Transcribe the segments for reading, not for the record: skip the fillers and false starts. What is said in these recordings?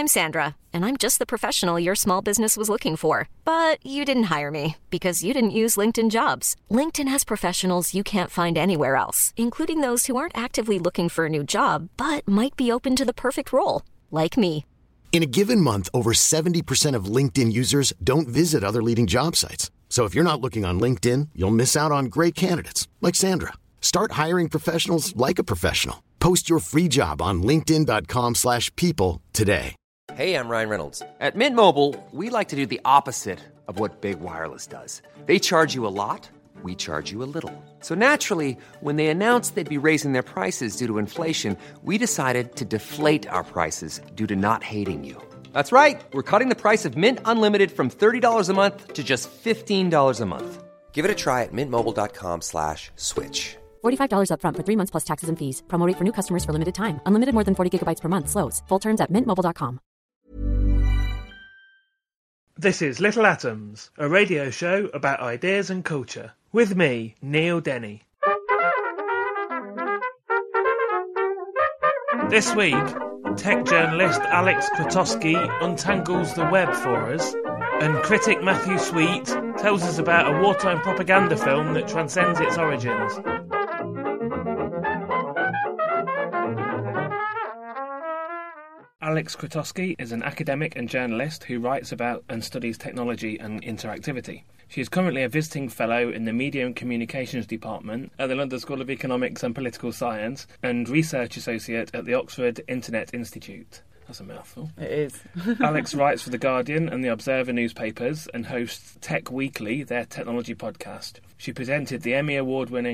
I'm Sandra, and I'm just the professional your small business was looking for. But you didn't hire me because you didn't use LinkedIn Jobs. LinkedIn has professionals you can't find anywhere else, including those who aren't actively looking for a new job, but might be open to the perfect role, like me. In a given month, over 70% of LinkedIn users don't visit other leading job sites. So if you're not looking on LinkedIn, you'll miss out on great candidates like Sandra. Start hiring professionals like a professional. Post your free job on linkedin.com/people today. Hey, I'm Ryan Reynolds. At Mint Mobile, we like to do the opposite of what Big Wireless does. They charge you a lot, we charge you a little. So naturally, when they announced they'd be raising their prices due to inflation, we decided to deflate our prices due to not hating you. That's right. We're cutting the price of Mint Unlimited from $30 a month to just $15 a month. Give it a try at mintmobile.com/switch. $45 up front for 3 months plus taxes and fees. Promo rate for new customers for limited time. Unlimited more than 40 gigabytes per month. Slows full terms at mintmobile.com. This is Little Atoms, a radio show about ideas and culture. With me, Neil Denny. This week, tech journalist Alex Krotowski untangles the web for us, and critic Matthew Sweet tells us about a wartime propaganda film that transcends its origins. Alex Krotowski is an academic and journalist who writes about and studies technology and interactivity. She is currently a visiting fellow in the Media and Communications Department at the London School of Economics and Political Science and research associate at the Oxford Internet Institute. That's a mouthful. It is. Alex writes for The Guardian and The Observer newspapers and hosts Tech Weekly, their technology podcast. She presented the Emmy and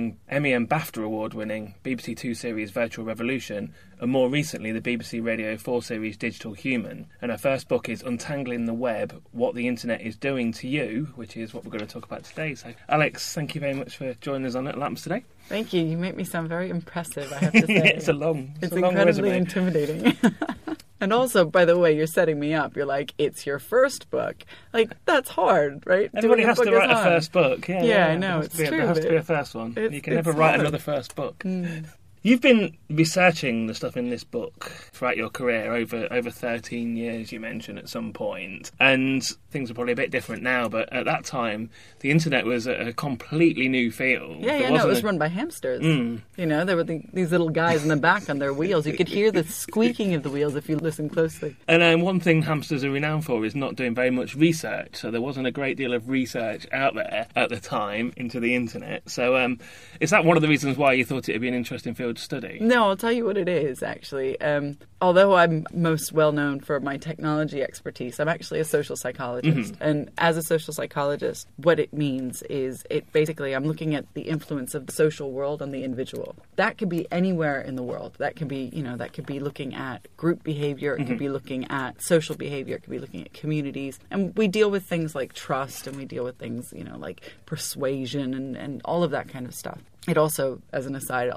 BAFTA Award-winning BBC Two series Virtual Revolution, and more recently the BBC Radio 4 series Digital Human. And her first book is Untangling the Web, What the Internet is Doing to You, which is what we're going to talk about today. So, Alex, thank you very much for joining us on Little Atoms today. Thank you. You make me sound very impressive, I have to say. It's incredibly intimidating. And also, by the way, you're setting me up. You're like, it's your first book. Like, that's hard, right? Everybody has to write a first book. Yeah, I know, it's true. There has to be a first one. You can never write another first book. Mm. You've been researching the stuff in this book throughout your career, over 13 years, you mentioned at some point. And things are probably a bit different now, but at that time, the internet was a completely new field. It was run by hamsters. Mm. You know, there were these little guys in the back on their wheels. You could hear the squeaking of the wheels if you listen closely. And one thing hamsters are renowned for is not doing very much research. So there wasn't a great deal of research out there at the time into the internet. So is that one of the reasons why you thought it would be an interesting field to study? No, I'll tell you what it is, actually. Although I'm most well known for my technology expertise, I'm actually a social psychologist. Mm-hmm. And as a social psychologist, what it means is I'm looking at the influence of the social world on the individual. That could be anywhere in the world. That could be, looking at group behavior. It could be looking at social behavior. It could be looking at communities. And we deal with things like trust, and we deal with things, like persuasion and all of that kind of stuff. It also, as an aside,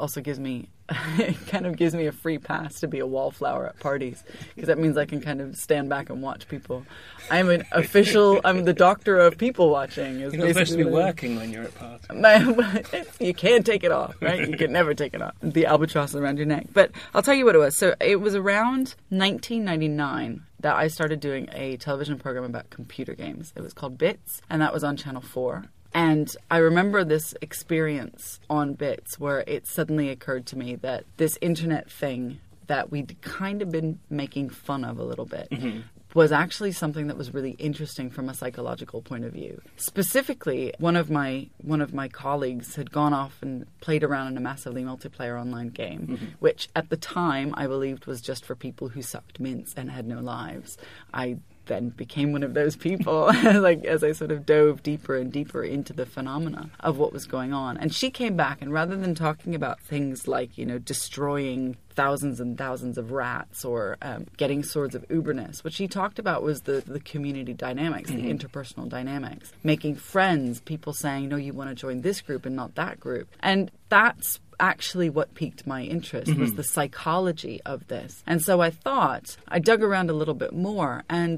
it kind of gives me a free pass to be a wallflower at parties, because that means I can kind of stand back and watch people. I'm the doctor of people watching. You're not supposed to be working when you're at parties. You can't take it off, right? You can never take it off. The albatross around your neck. But I'll tell you what it was. So it was around 1999 that I started doing a television program about computer games. It was called Bits, and that was on Channel 4. And I remember this experience on Bits where it suddenly occurred to me that this internet thing that we'd kind of been making fun of a little bit was actually something that was really interesting from a psychological point of view. Specifically, one of my colleagues had gone off and played around in a massively multiplayer online game, which at the time I believed was just for people who sucked mints and had no lives. I then became one of those people, as I sort of dove deeper and deeper into the phenomena of what was going on. And she came back, and rather than talking about things like, destroying thousands and thousands of rats or getting swords of Uberness, what she talked about was the community dynamics, the interpersonal dynamics, making friends, people saying, no, you want to join this group and not that group. And that's actually what piqued my interest, was the psychology of this. And so I dug around a little bit more, and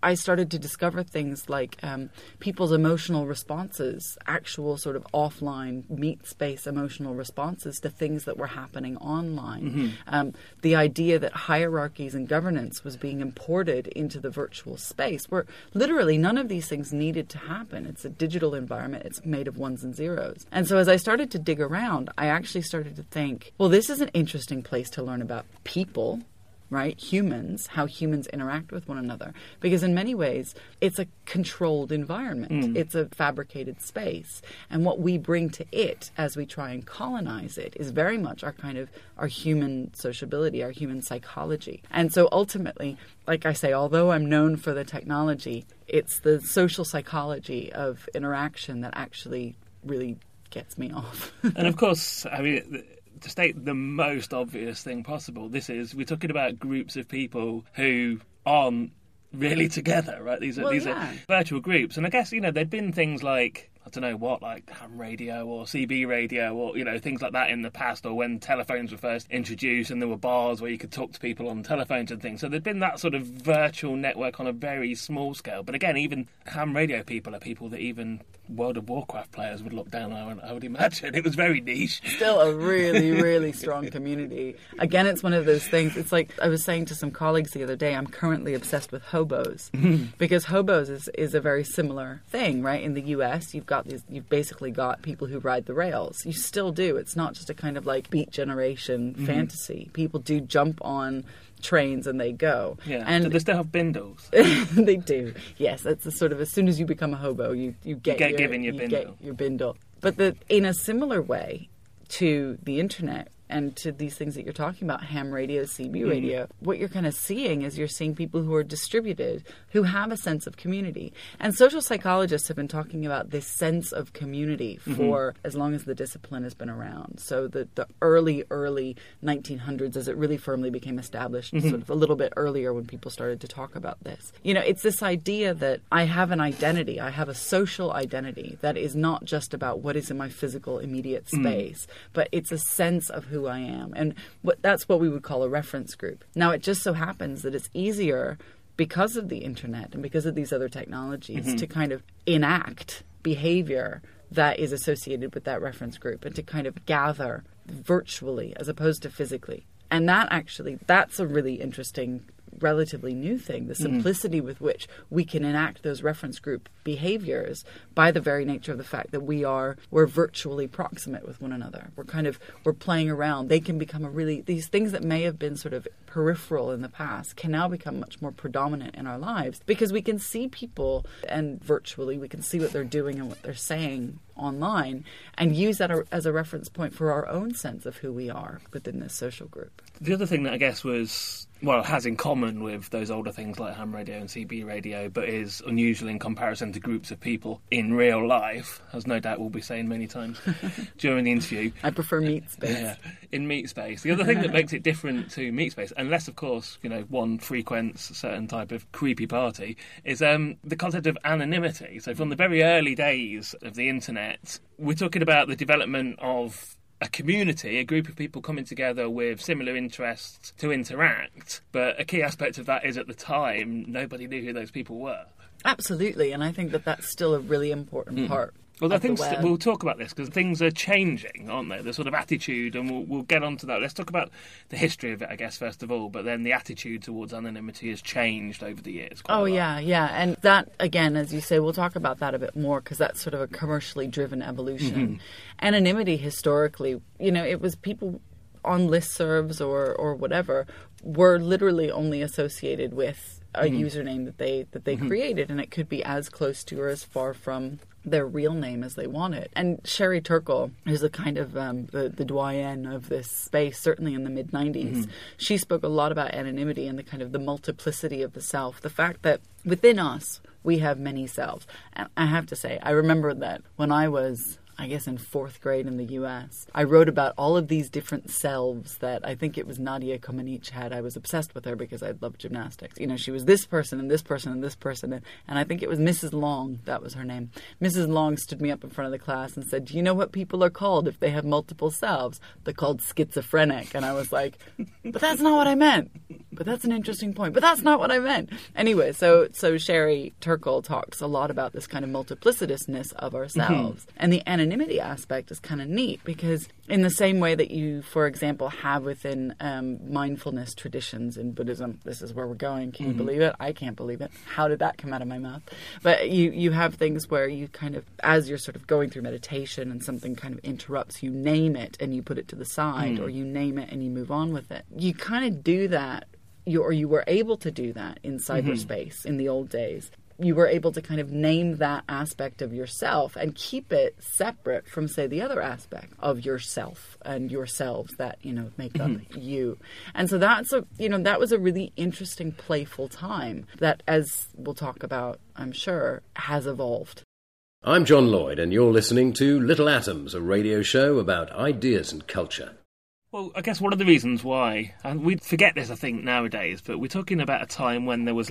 I started to discover things like people's emotional responses, actual sort of offline meet space emotional responses to things that were happening online. The idea that hierarchies and governance was being imported into the virtual space, where literally none of these things needed to happen. It's a digital environment. It's made of ones and zeros. And so as I started to dig around, I actually started to think, well, this is an interesting place to learn about people, right? Humans, how humans interact with one another. Because in many ways, it's a controlled environment. It's a fabricated space. And what we bring to it as we try and colonize it is very much our human sociability, our human psychology. And so ultimately, like I say, although I'm known for the technology, it's the social psychology of interaction that actually really gets me off. And of course, I mean, to state the most obvious thing possible, we're talking about groups of people who aren't really together, right? These are virtual groups. And I guess, there'd been things like, I don't know what, like ham radio or CB radio or, things like that in the past, or when telephones were first introduced and there were bars where you could talk to people on telephones and things. So there'd been that sort of virtual network on a very small scale. But again, even ham radio people are people that even World of Warcraft players would look down on, I would imagine. It was very niche. Still a really, really strong community. Again, it's one of those things. It's like I was saying to some colleagues the other day, I'm currently obsessed with hobos. Because hobos is a very similar thing, right? In the US, you've basically got people who ride the rails. You still do. It's not just a kind of like Beat Generation fantasy. People do jump on trains and they go. Yeah. And do they still have bindles? They do. Yes, that's the sort of, as soon as you become a hobo, you get given your bindle. Get your bindle. But in a similar way to the internet and to these things that you're talking about, ham radio, CB radio, what you're kind of seeing is you're seeing people who are distributed, who have a sense of community. And social psychologists have been talking about this sense of community for as long as the discipline has been around. So the early 1900s, as it really firmly became established, sort of a little bit earlier when people started to talk about this. It's this idea that I have an identity, I have a social identity that is not just about what is in my physical immediate space, but it's a sense of who I am. And that's what we would call a reference group. Now, it just so happens that it's easier because of the internet and because of these other technologies to kind of enact behavior that is associated with that reference group and to kind of gather virtually as opposed to physically. And that's a really interesting, relatively new thing, the simplicity with which we can enact those reference group behaviors by the very nature of the fact that we're virtually proximate with one another. We're playing around. They can become these things that may have been sort of peripheral in the past can now become much more predominant in our lives because we can see people, and virtually we can see what they're doing and what they're saying online and use that as a reference point for our own sense of who we are within this social group. The other thing that I guess has in common with those older things like ham radio and CB radio, but is unusual in comparison to groups of people in real life, as no doubt we'll be saying many times during the interview. I prefer Meat Space. Yeah, in Meat Space. The other thing that makes it different to Meat Space, unless, of course, one frequents a certain type of creepy party, is the concept of anonymity. So from the very early days of the internet, we're talking about the development of a community, a group of people coming together with similar interests to interact. But a key aspect of that is at the time, nobody knew who those people were. Absolutely, and I think that that's still a really important part. Well, I think we'll talk about this because things are changing, aren't they? The sort of attitude, and we'll get onto that. Let's talk about the history of it, I guess, first of all, but then the attitude towards anonymity has changed over the years. Yeah. And that, again, as you say, we'll talk about that a bit more because that's sort of a commercially driven evolution. Anonymity, historically, it was people on listservs or whatever were literally only associated with a username that they created, and it could be as close to or as far from their real name as they want it. And Sherry Turkle, who's a kind of the doyen of this space, certainly in the mid-90s, she spoke a lot about anonymity and the kind of the multiplicity of the self, the fact that within us we have many selves. And I have to say, I remember that when I was I guess in 4th grade in the U.S. I wrote about all of these different selves that I think it was Nadia Comaneci had. I was obsessed with her because I loved gymnastics. You know, she was this person and this person and this person. And I think it was Mrs. Long, that was her name. Mrs. Long stood me up in front of the class and said, do you know what people are called if they have multiple selves? They're called schizophrenic. And I was like, but that's not what I meant. But that's an interesting point. But that's not what I meant. Anyway, so Sherry Turkle talks a lot about this kind of multiplicitousness of ourselves. And the anonymity aspect is kind of neat because in the same way that you, for example, have within mindfulness traditions in Buddhism, this is where we're going. Can you believe it? I can't believe it. How did that come out of my mouth? But you have things where you kind of, as you're sort of going through meditation and something kind of interrupts, you name it and you put it to the side, or you name it and you move on with it. You kind of do that. You were able to do that in cyberspace in the old days. You were able to kind of name that aspect of yourself and keep it separate from, say, the other aspect of yourself and yourselves that, you know, make up you. And so that was a really interesting, playful time that, as we'll talk about, I'm sure, has evolved. I'm John Lloyd, and you're listening to Little Atoms, a radio show about ideas and culture. Well, I guess one of the reasons why, and we forget this, I think, nowadays, but we're talking about a time when there was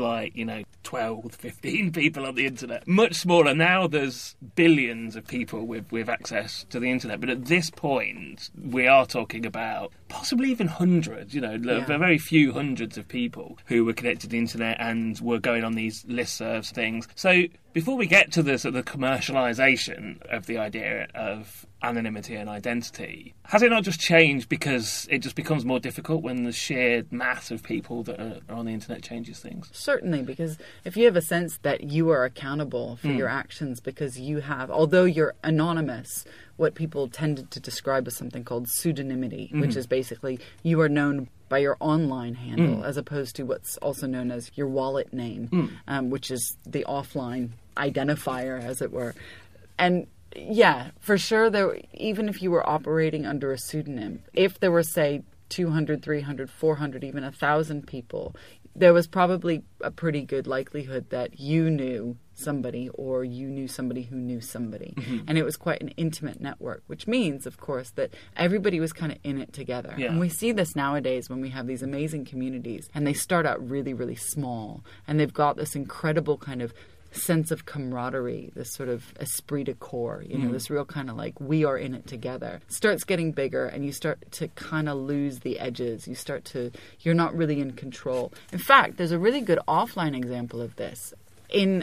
12, 15 people on the internet. Much smaller. Now there's billions of people with access to the internet. But at this point, we are talking about possibly even hundreds, very few hundreds of people who were connected to the internet and were going on these listservs things. So before we get to the sort of commercialisation of the idea of anonymity and identity, has it not just changed because it just becomes more difficult when the sheer mass of people that are on the internet changes things? Certainly, because if you have a sense that you are accountable for your actions because you have, although you're anonymous, what people tended to describe as something called pseudonymity, which is basically you are known by your online handle as opposed to what's also known as your wallet name, which is the offline identifier, as it were. And yeah, for sure, even if you were operating under a pseudonym, if there were, say, 200, 300, 400, even 1,000 people, there was probably a pretty good likelihood that you knew somebody or you knew somebody who knew somebody. And it was quite an intimate network, which means, of course, that everybody was kind of in it together. Yeah. And we see this nowadays when we have these amazing communities and they start out really, really small and they've got this incredible kind of sense of camaraderie, this sort of esprit de corps, this real kind of we are in it together. Starts getting bigger and you start to kind of lose the edges. You're not really in control. In fact, there's a really good offline example of this. In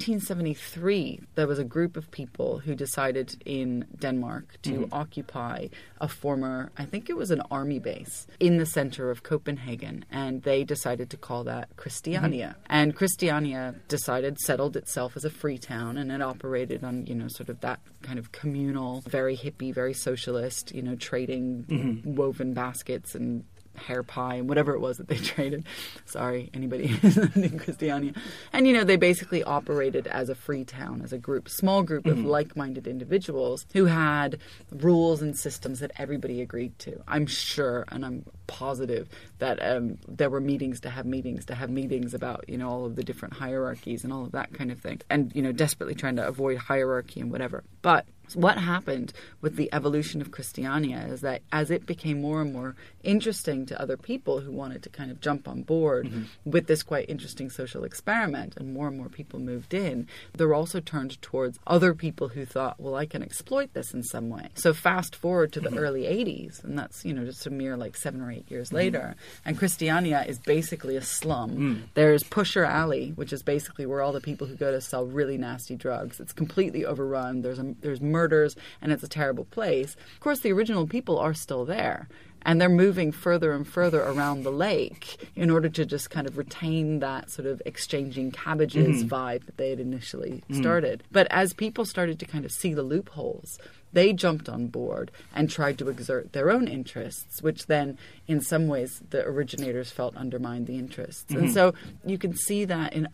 1973, there was a group of people who decided in Denmark to occupy a former, I think it was an army base, in the center of Copenhagen. And they decided to call that Christiania. And Christiania settled itself as a free town, and it operated on, sort of that kind of communal, very hippie, very socialist, trading woven baskets and hair pie and whatever it was that they traded. Sorry, anybody who's in Christiania. And, they basically operated as a free town, as a small group of like-minded individuals who had rules and systems that everybody agreed to. I'm sure and I'm positive that there were meetings about, all of the different hierarchies and all of that kind of thing. And, desperately trying to avoid hierarchy and whatever. But what happened with the evolution of Christiania is that as it became more and more interesting to other people who wanted to kind of jump on board with this quite interesting social experiment, and more people moved in, they were also turned towards other people who thought, well, I can exploit this in some way. So fast forward to the early 80s, and that's, just a mere 7 or 8 years later, and Christiania is basically a slum. There's Pusher Alley, which is basically where all the people who go to sell really nasty drugs. It's completely overrun. There's murders, and it's a terrible place. Of course, the original people are still there, and they're moving further and further around the lake in order to just kind of retain that sort of exchanging cabbages vibe that they had initially started. But as people started to kind of see the loopholes, they jumped on board and tried to exert their own interests, which then, in some ways, the originators felt undermined the interests. And so you can see that in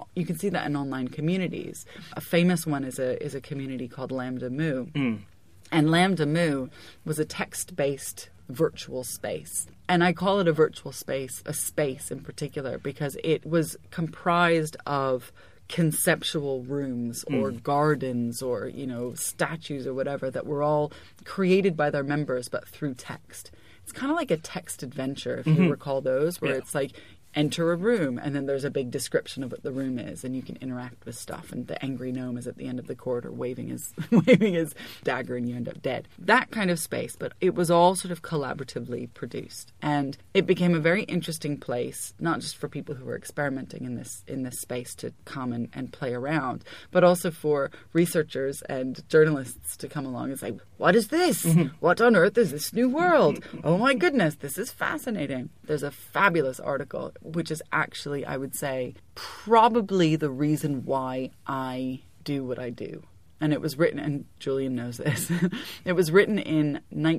online communities. A famous one is a community called Lambda Mu. And Lambda Mu was a text-based virtual space. And I call it a virtual space, a space in particular, because it was comprised of conceptual rooms or gardens or, statues or whatever that were all created by their members, but through text. It's kind of like a text adventure, if you recall those, where it's like, enter a room, and then there's a big description of what the room is, and you can interact with stuff, and the angry gnome is at the end of the corridor waving his dagger, and you end up dead. That kind of space, but it was all sort of collaboratively produced. And it became a very interesting place, not just for people who were experimenting in this space to come and play around, but also for researchers and journalists to come along and say, what is this? What on earth is this new world? Oh my goodness, this is fascinating. There's a fabulous article, which is actually, I would say, probably the reason why I do what I do. And it was written, and Julian knows this, it was written in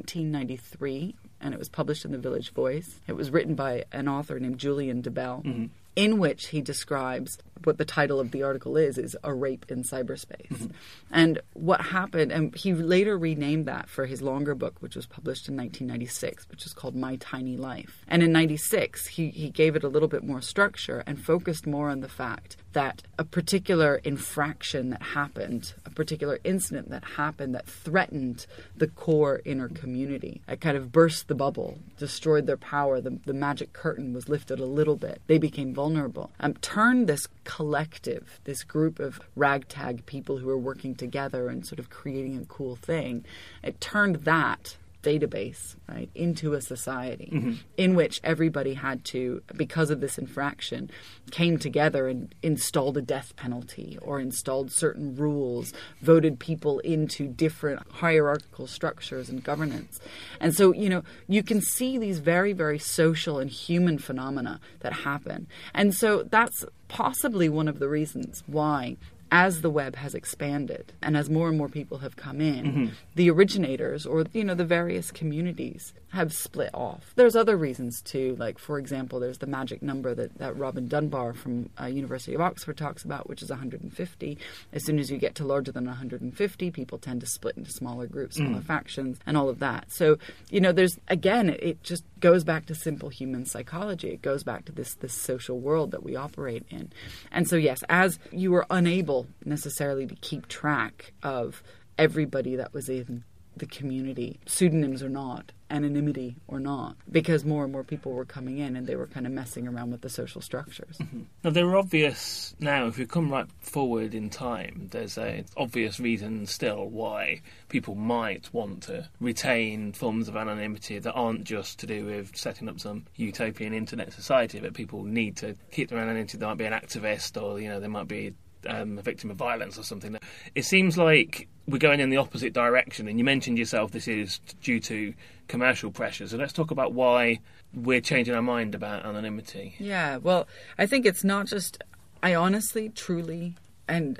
1993, and it was published in the Village Voice. It was written by an author named Julian DeBell, in which he describes what the title of the article is A Rape in Cyberspace. And what happened, and he later renamed that for his longer book, which was published in 1996, which is called My Tiny Life. And in 96, he gave it a little bit more structure and focused more on the fact that a particular infraction that happened, a particular incident that happened that threatened the core inner community, it kind of burst the bubble, destroyed their power, the magic curtain was lifted a little bit, they became vulnerable, turned this collective, this group of ragtag people who are working together and sort of creating a cool thing, it turned that database, right, into a society in which everybody had to, because of this infraction, came together and installed a death penalty or installed certain rules, voted people into different hierarchical structures and governance. And so, you can see these very, very social and human phenomena that happen. And so that's possibly one of the reasons why, as the web has expanded and as more and more people have come in, the originators or, the various communities have split off. There's other reasons too, like, for example, there's the magic number that Robin Dunbar from University of Oxford talks about, which is 150. As soon as you get to larger than 150, people tend to split into smaller groups, smaller factions, and all of that. So, there's, again, it just goes back to simple human psychology. It goes back to this social world that we operate in. And so, yes, as you were unable necessarily to keep track of everybody that was in the community, pseudonyms or not, anonymity or not, because more and more people were coming in and they were kind of messing around with the social structures. Now, there are obvious, now, if we come right forward in time, there's an obvious reason still why people might want to retain forms of anonymity that aren't just to do with setting up some utopian internet society, but people need to keep their anonymity. They might be an activist, or, they might be a victim of violence or something. It seems like we're going in the opposite direction, and you mentioned yourself this is due to commercial pressures. So let's talk about why we're changing our mind about anonymity. Yeah, well, I think it's not just... I honestly, truly, and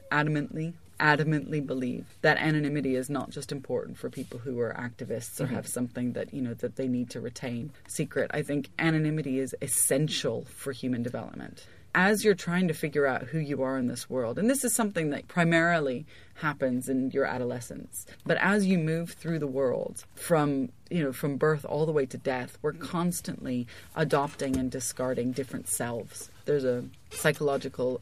adamantly believe that anonymity is not just important for people who are activists or have something that, that they need to retain secret. I think anonymity is essential for human development. As you're trying to figure out who you are in this world, and this is something that primarily happens in your adolescence, but as you move through the world from birth all the way to death, we're constantly adopting and discarding different selves. There's a psychological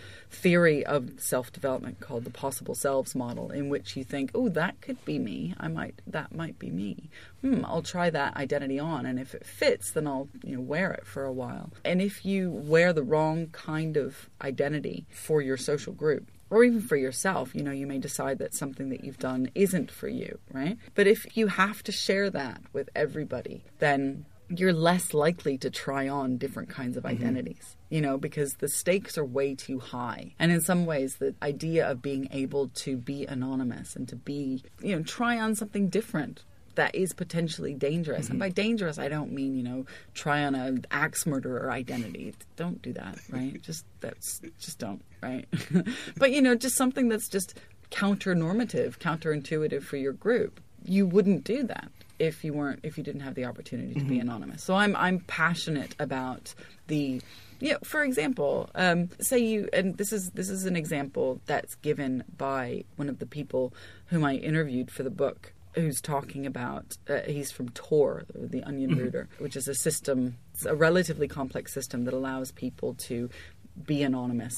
theory of self-development called the possible selves model, in which you think, oh, that could be me. That might be me. I'll try that identity on, and if it fits, then I'll wear it for a while. And if you wear the wrong kind of identity for your social group, or even for yourself, you may decide that something that you've done isn't for you, right? But if you have to share that with everybody, then you're less likely to try on different kinds of identities, because the stakes are way too high. And in some ways, the idea of being able to be anonymous and to be, try on something different that is potentially dangerous. And by dangerous, I don't mean, try on an axe murderer identity. Don't do that, right? Just don't, right? But, just something that's just counter-normative, counterintuitive for your group. You wouldn't do that if you didn't have the opportunity to be anonymous. So I'm passionate about the... for example, say you, and this is an example that's given by one of the people whom I interviewed for the book, who's talking about, he's from Tor, the Onion Router, which is a system, it's a relatively complex system that allows people to be anonymous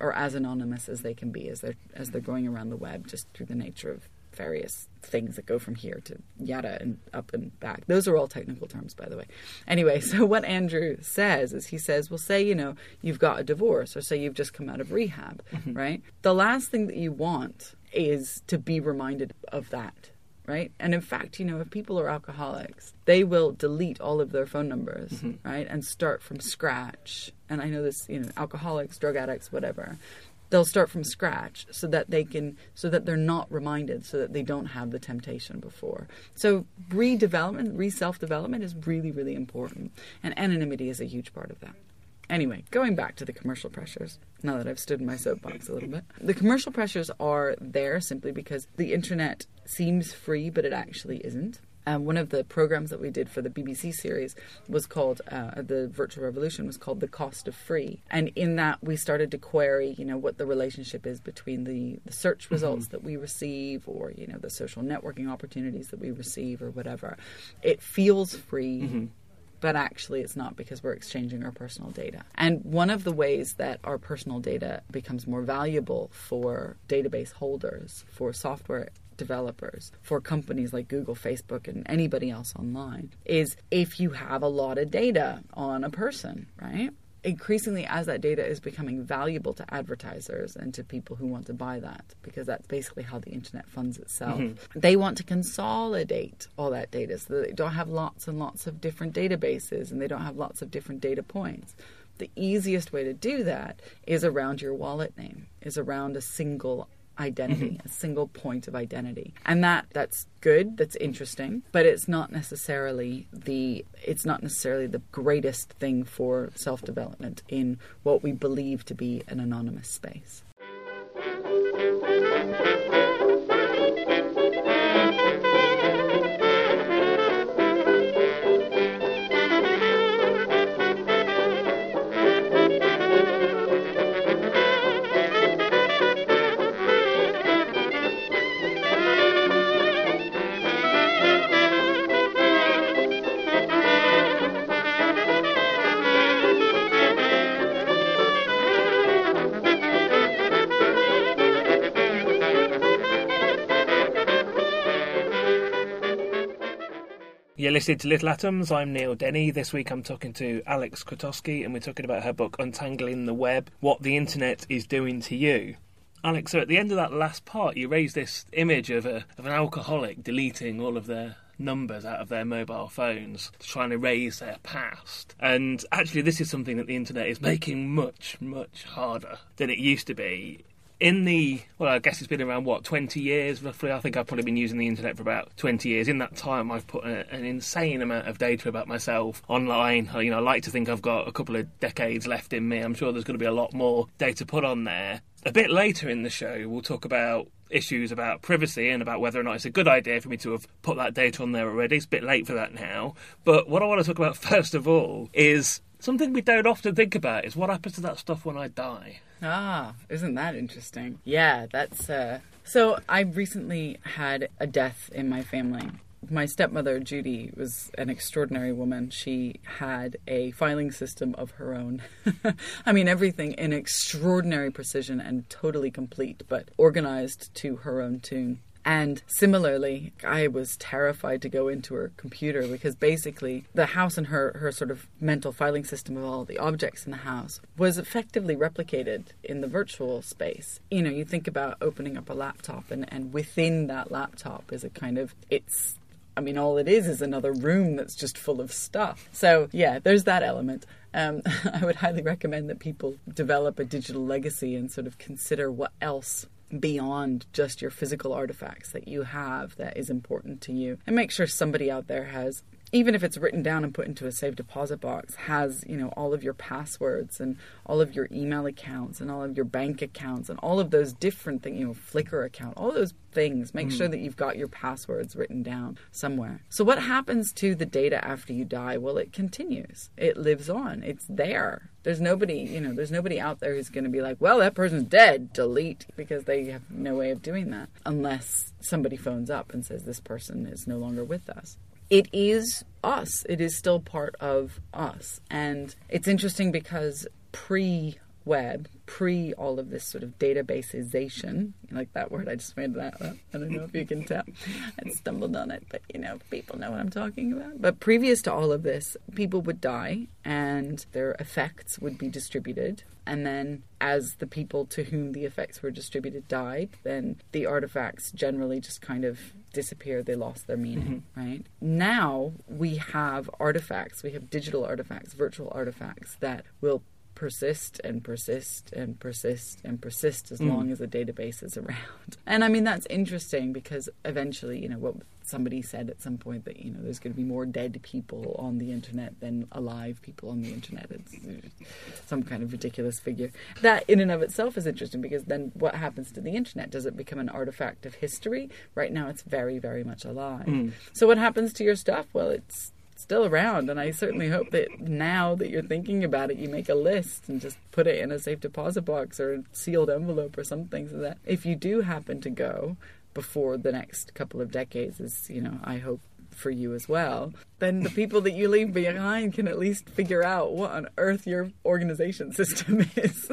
or as anonymous as they can be as they're going around the web, just through the nature of various things that go from here to yada and up and back. Those are all technical terms, by the way. Anyway, so what Andrew says is, he says, well, say, you've got a divorce, or say you've just come out of rehab, right? The last thing that you want is to be reminded of that, right? And in fact, if people are alcoholics, they will delete all of their phone numbers, right? And start from scratch. And I know this, alcoholics, drug addicts, whatever. They'll start from scratch so that they're not reminded, so that they don't have the temptation before. So self-development is really, really important. And anonymity is a huge part of that. Anyway, going back to the commercial pressures, now that I've stood in my soapbox a little bit. The commercial pressures are there simply because the internet seems free, but it actually isn't. One of the programs that we did for the BBC series was called, the Virtual Revolution, was called The Cost of Free. And in that, we started to query, what the relationship is between the search results that we receive, or, the social networking opportunities that we receive, or whatever. It feels free, but actually it's not, because we're exchanging our personal data. And one of the ways that our personal data becomes more valuable for database holders, for software developers, for companies like Google, Facebook, and anybody else online, is if you have a lot of data on a person, right? Increasingly, as that data is becoming valuable to advertisers and to people who want to buy that, because that's basically how the internet funds itself, they want to consolidate all that data so that they don't have lots and lots of different databases, and they don't have lots of different data points. The easiest way to do that is around your wallet name, is around a single identity, a single point of identity. And that's good, that's interesting, but it's not necessarily the greatest thing for self-development in what we believe to be an anonymous space. You're listening to Little Atoms. I'm Neil Denny. This week I'm talking to Alex Krotowski, and we're talking about her book Untangling the Web, What the Internet is Doing to You. Alex, so at the end of that last part, you raised this image of an alcoholic deleting all of their numbers out of their mobile phones to try and erase their past. And actually, this is something that the internet is making much, much harder than it used to be. I guess it's been around, 20 years roughly? I think I've probably been using the internet for about 20 years. In that time, I've put an insane amount of data about myself online. I like to think I've got a couple of decades left in me. I'm sure there's going to be a lot more data put on there. A bit later in the show, we'll talk about issues about privacy and about whether or not it's a good idea for me to have put that data on there already. It's a bit late for that now. But what I want to talk about first of all is something we don't often think about, is what happens to that stuff when I die. Ah, isn't that interesting? Yeah, that's... So I recently had a death in my family. My stepmother, Judy, was an extraordinary woman. She had a filing system of her own. I mean, everything in extraordinary precision and totally complete, but organized to her own tune. And similarly, I was terrified to go into her computer, because basically the house and her sort of mental filing system of all the objects in the house was effectively replicated in the virtual space. You think about opening up a laptop, and within that laptop is all it is another room that's just full of stuff. So yeah, there's that element. I would highly recommend that people develop a digital legacy and sort of consider what else beyond just your physical artifacts that you have that is important to you, and make sure somebody out there has, even if it's written down and put into a safe deposit box, has, all of your passwords and all of your email accounts and all of your bank accounts and all of those different things, Flickr account, all those things. Make sure that you've got your passwords written down somewhere. So what happens to the data after you die? Well, it continues. It lives on. It's there. There's nobody out there who's going to be like, well, that person's dead, delete, because they have no way of doing that unless somebody phones up and says this person is no longer with us. It is us. It is still part of us. And it's interesting because web, pre all of this sort of databaseization, like that word, I just made that up. I don't know if you can tell. I stumbled on it, but people know what I'm talking about. But previous to all of this, people would die and their effects would be distributed. And then as the people to whom the effects were distributed died, then the artifacts generally just kind of disappeared. They lost their meaning, right? Now we have artifacts. We have digital artifacts, virtual artifacts that will persist and persist and persist and persist as long as the database is around. And I mean, that's interesting because eventually, what somebody said at some point that, there's going to be more dead people on the internet than alive people on the internet. It's some kind of ridiculous figure. That in and of itself is interesting because then what happens to the internet? Does it become an artifact of history? Right now it's very, very much alive. So what happens to your stuff? Well, it's still around, and I certainly hope that now that you're thinking about it, you make a list and just put it in a safe deposit box or a sealed envelope or something, so that if you do happen to go before the next couple of decades, as I hope for you as well, then the people that you leave behind can at least figure out what on earth your organization system is.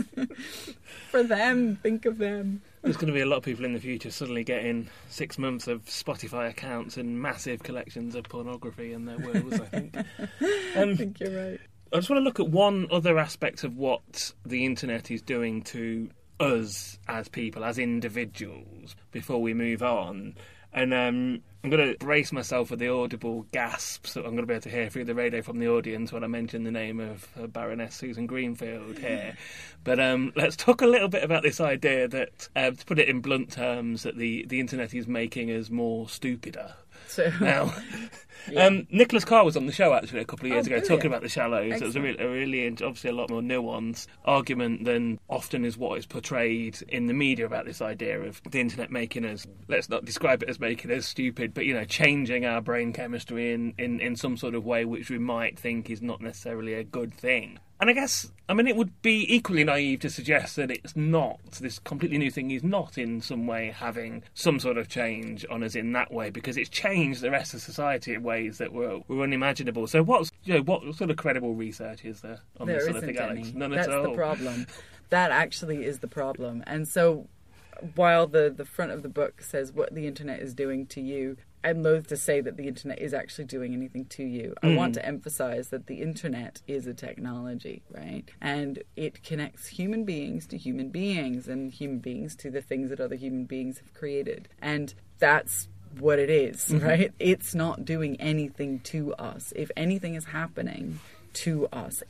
For them, think of them. There's going to be a lot of people in the future suddenly getting 6 months of Spotify accounts and massive collections of pornography in their wills, I think. I think you're right. I just want to look at one other aspect of what the internet is doing to us as people, as individuals, before we move on. And I'm going to brace myself for the audible gasps that I'm going to be able to hear through the radio from the audience when I mention the name of Baroness Susan Greenfield here. But let's talk a little bit about this idea that, to put it in blunt terms, that the internet is making us more stupider. So, now, Nicholas Carr was on the show actually a couple of years ago talking about the shallows. Excellent. It was a really obviously a lot more nuanced argument than often is what is portrayed in the media about this idea of the internet making us, let's not describe it as making us stupid, but changing our brain chemistry in some sort of way which we might think is not necessarily a good thing. And I guess, it would be equally naive to suggest that it's not, this completely new thing is not in some way having some sort of change on us in that way, because it's changed the rest of society in ways that were unimaginable. So what sort of credible research is there on this sort of thing, Alex? None at all. That's the problem. That actually is the problem. And so while the front of the book says what the internet is doing to you, I'm loath to say that the internet is actually doing anything to you. I want to emphasize that the internet is a technology, right? And it connects human beings to human beings and human beings to the things that other human beings have created. And that's what it is, right? It's not doing anything to us. If anything is happening to us,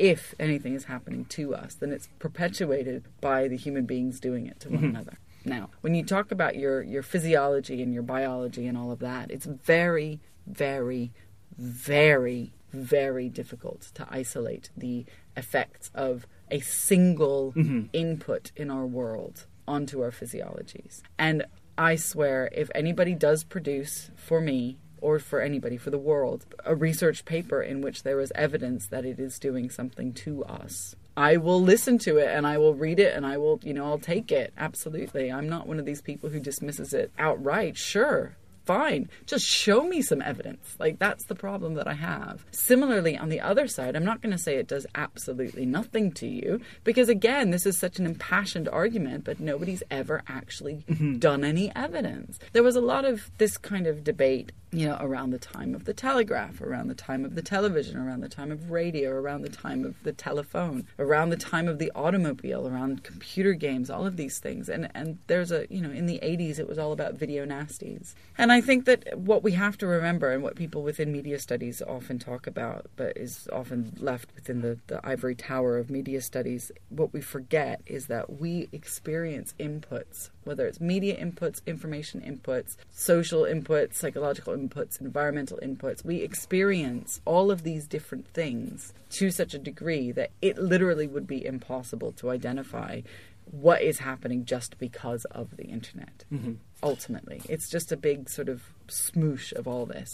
then it's perpetuated by the human beings doing it to one another. Now, when you talk about your physiology and your biology and all of that, it's very, very, very, very difficult to isolate the effects of a single input in our world onto our physiologies. And I swear, if anybody does produce for me, or for anybody, for the world, a research paper in which there is evidence that it is doing something to us, I will listen to it and I will read it and I will, I'll take it. Absolutely. I'm not one of these people who dismisses it outright. Sure. Fine. Just show me some evidence. That's the problem that I have. Similarly, on the other side, I'm not going to say it does absolutely nothing to you because, again, this is such an impassioned argument, but nobody's ever actually done any evidence. There was a lot of this kind of debate, around the time of the telegraph, around the time of the television, around the time of radio, around the time of the telephone, around the time of the automobile, around computer games, all of these things. And there's in the 80s, it was all about video nasties. And I think that what we have to remember and what people within media studies often talk about, but is often left within the ivory tower of media studies, what we forget is that we experience inputs, whether it's media inputs, information inputs, social inputs, psychological inputs, environmental inputs. We experience all of these different things to such a degree that it literally would be impossible to identify what is happening just because of the internet. Ultimately, it's just a big sort of smoosh of all this.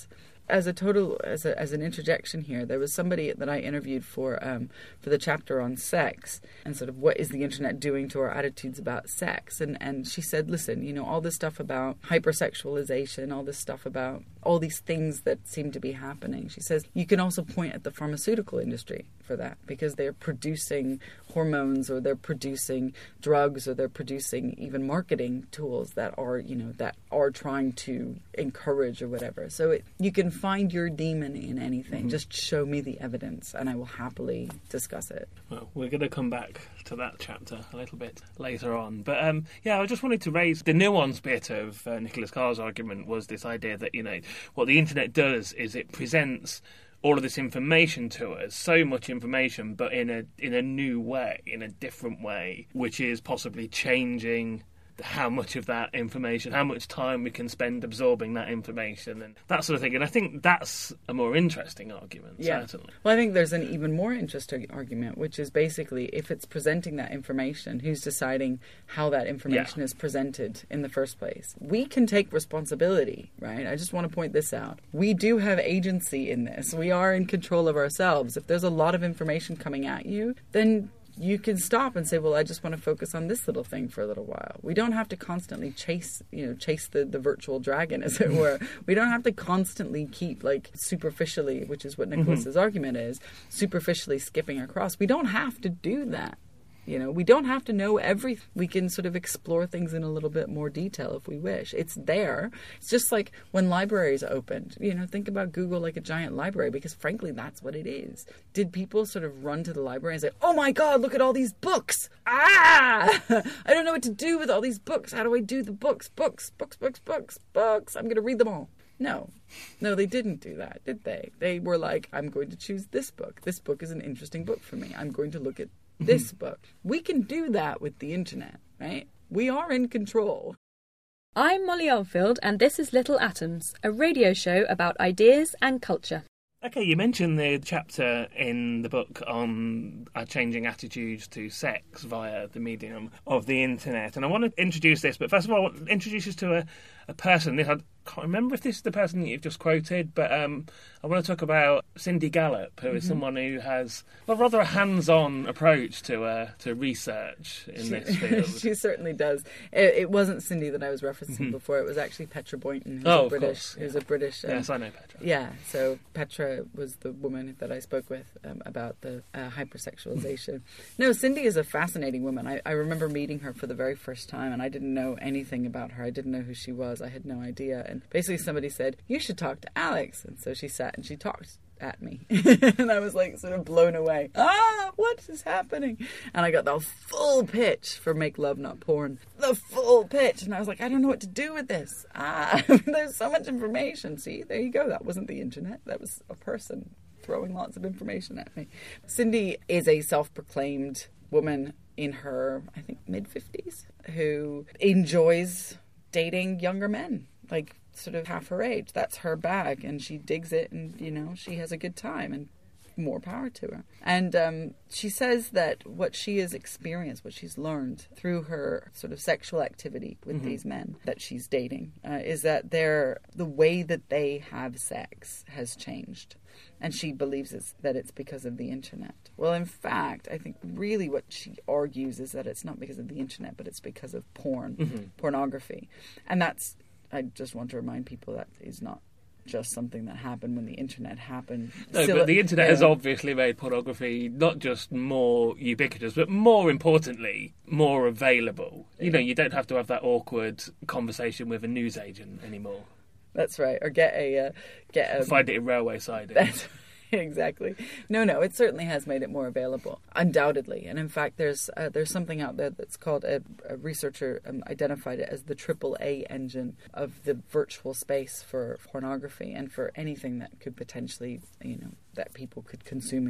as an interjection here, there was somebody that I interviewed for the chapter on sex and sort of what is the internet doing to our attitudes about sex. And she said, listen, you know, all this stuff about hypersexualization, all this stuff about all these things that seem to be happening. She says, you can also point at the pharmaceutical industry for that, because they're producing hormones, or they're producing drugs, or they're producing even marketing tools that are, you know, that are trying to encourage or whatever. So you can find your demon in anything. Just show me the evidence and I will happily discuss it. Well, we're going to come back to that chapter a little bit later on. But I just wanted to raise the nuanced bit of Nicholas Carr's argument was this idea that, you know, what the internet does is it presents all of this information to us, so much information, but in a new way, in a different way, which is possibly changing how much of that information, how much time we can spend absorbing that information and that sort of thing. And I think that's a more interesting argument, certainly. Well, I think there's an even more interesting argument, which is basically if it's presenting that information, who's deciding how that information is presented in the first place? We can take responsibility, right? I just want to point this out. We do have agency in this. We are in control of ourselves. If there's a lot of information coming at you, then you can stop and say, well, I just want to focus on this little thing for a little while. We don't have to constantly chase the virtual dragon, as it were. We don't have to constantly keep, like, superficially, which is what Nicholas's argument is, superficially skipping across. We don't have to do that. You know, we don't have to know everything. We can sort of explore things in a little bit more detail if we wish. It's there. It's just like when libraries opened. You know, think about Google like a giant library, because frankly, that's what it is. Did people sort of run to the library and say, oh my God, look at all these books. I don't know what to do with all these books. How do I do the books? Books. I'm going to read them all. No, they didn't do that, did they? They were like, I'm going to choose this book. This book is an interesting book for me. I'm going to look at this book. We can do that with the internet, right? We are in control. I'm Molly Oldfield, and this is Little Atoms, a radio show about ideas and culture. Okay, you mentioned the chapter in the book on our changing attitudes to sex via the medium of the internet. And I want to introduce this, but first of all, I want to introduce us to a person. I can't remember if this is the person that you've just quoted, but I want to talk about Cindy Gallop, who is someone who has rather a hands-on approach to research in this field. She certainly does. It wasn't Cindy that I was referencing before. It was actually Petra Boynton, who's a British. Yes, I know Petra. Yeah, so Petra was the woman that I spoke with about the hypersexualization. No, Cindy is a fascinating woman. I remember meeting her for the very first time, and I didn't know anything about her. I didn't know who she was. I had no idea. And basically somebody said, you should talk to Alex. And so she sat and she talked at me. And I was like sort of blown away. What is happening? And I got the full pitch for Make Love Not Porn. The full pitch. And I was like, I don't know what to do with this. There's so much information. See, there you go. That wasn't the internet. That was a person throwing lots of information at me. Cindy is a self-proclaimed woman in her, I think, mid-50s who enjoys dating younger men, like sort of half her age. That's her bag, and she digs it, and, you know, she has a good time, and more power to her. And she says that what she has experienced, what she's learned through her sort of sexual activity with these men that she's dating, is that the way that they have sex has changed. And she believes that it's because of the internet. Well, in fact, I think really what she argues is that it's not because of the internet, but it's because of pornography. And I just want to remind people that is not just something that happened when the internet happened. No, but the internet has obviously made pornography not just more ubiquitous, but more importantly, more available. You know, you don't have to have that awkward conversation with a newsagent anymore. That's right. Or get a find it in railway siding. Exactly. No, it certainly has made it more available, undoubtedly. And in fact, there's something out there that's called a researcher identified it as the AAA engine of the virtual space for pornography and for anything that could potentially, you know, that people could consume.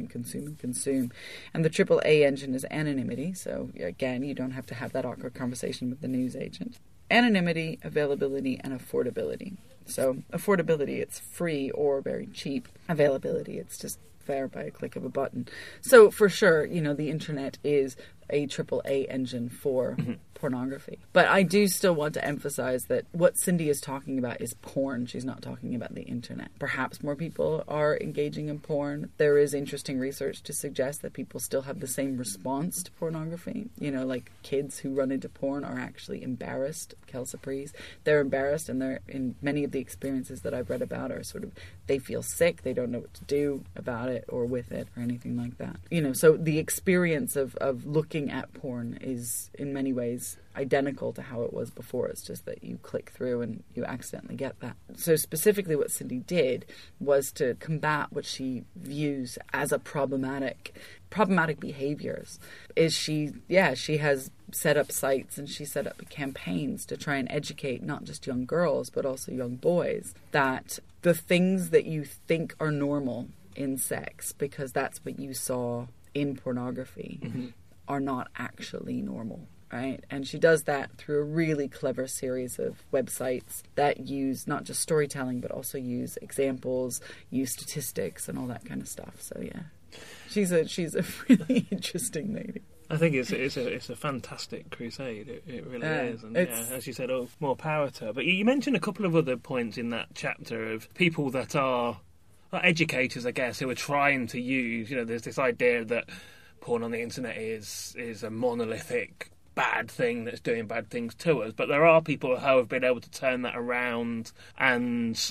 And the AAA engine is anonymity. So again, you don't have to have that awkward conversation with the newsagent. Anonymity, availability, and affordability. So affordability, it's free or very cheap. Availability, it's just there by a click of a button. So for sure, you know, the internet is a AAA engine for pornography. But I do still want to emphasize that what Cindy is talking about is porn. She's not talking about the internet. Perhaps more people are engaging in porn. There is interesting research to suggest that people still have the same response to pornography. You know, like kids who run into porn are actually embarrassed. Kelsey Priest, they're embarrassed, and they're, in many of the experiences that I've read about, are sort of, they feel sick, they don't know what to do about it or with it or anything like that. You know, so the experience of looking at porn is in many ways identical to how it was before. It's just that you click through and you accidentally get that. So specifically what Cindy did was to combat what she views as a problematic behaviors. Is she has set up sites and she set up campaigns to try and educate not just young girls but also young boys that the things that you think are normal in sex, because that's what you saw in pornography, are not actually normal. Right? And she does that through a really clever series of websites that use not just storytelling, but also use examples, use statistics, and all that kind of stuff. So yeah, she's a really interesting lady. I think it's a fantastic crusade. It really is. And as you said, more power to her. But you mentioned a couple of other points in that chapter of people that are educators, I guess, who are trying to use. You know, there's this idea that porn on the internet is a monolithic bad thing that's doing bad things to us, but there are people who have been able to turn that around and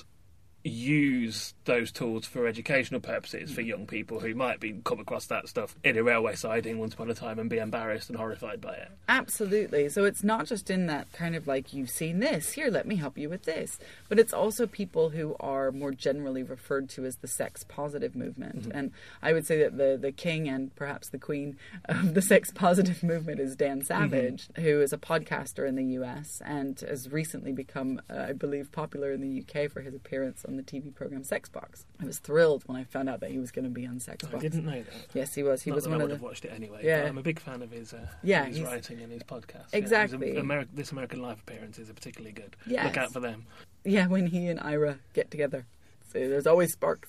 use those tools for educational purposes for young people who might be come across that stuff in a railway siding once upon a time and be embarrassed and horrified by it. Absolutely. So it's not just in that kind of like, you've seen this, here, let me help you with this, but it's also people who are more generally referred to as the sex positive movement. And I would say that the king and perhaps the queen of the sex positive movement is Dan Savage, who is a podcaster in the US and has recently become, I believe, popular in the UK for his appearance on the TV program Sex Box. I was thrilled when I found out that he was going to be on Sex Box. I didn't know that. Yes, he was. He was one of the... I would have watched it anyway. Yeah. But I'm a big fan of his writing and his podcast. Exactly. Yeah, This American Life appearances are particularly good. Yes. Look out for them. Yeah, when he and Ira get together. So there's always sparks.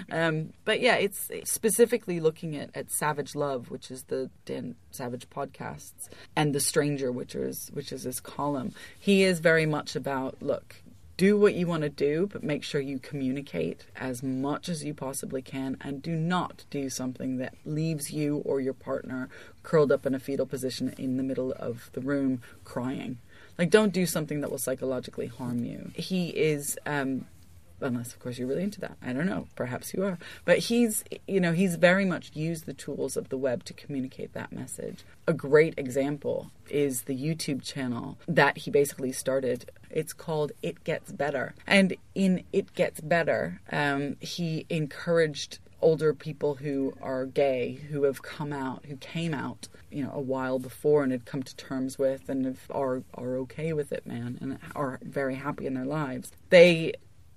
But yeah, it's specifically looking at Savage Love, which is the Dan Savage podcasts, and The Stranger, which is his column. He is very much about, look, do what you want to do, but make sure you communicate as much as you possibly can, and do not do something that leaves you or your partner curled up in a fetal position in the middle of the room crying. Like, don't do something that will psychologically harm you. He is... unless, of course, you're really into that. I don't know. Perhaps you are. But he's very much used the tools of the web to communicate that message. A great example is the YouTube channel that he basically started. It's called It Gets Better. And in It Gets Better, he encouraged older people who are gay, who came out, a while before and had come to terms with and are okay with it, man, and are very happy in their lives. They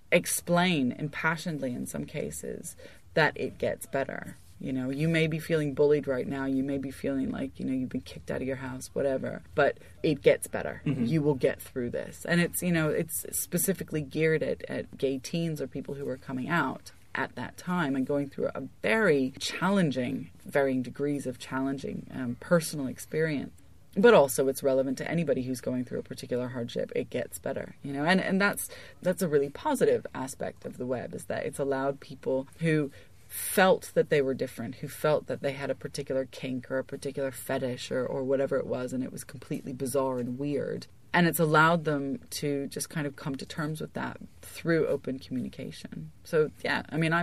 explain impassionedly in some cases that it gets better. You may be feeling bullied right now. You may be feeling like, you've been kicked out of your house, whatever, but it gets better. You will get through this. And it's, it's specifically geared at gay teens or people who are coming out at that time and going through a very challenging, varying degrees of challenging personal experience. But also it's relevant to anybody who's going through a particular hardship. It gets better, and that's a really positive aspect of the web, is that it's allowed people who felt that they were different, who felt that they had a particular kink or a particular fetish or whatever it was, and it was completely bizarre and weird. And it's allowed them to just kind of come to terms with that through open communication. So, yeah,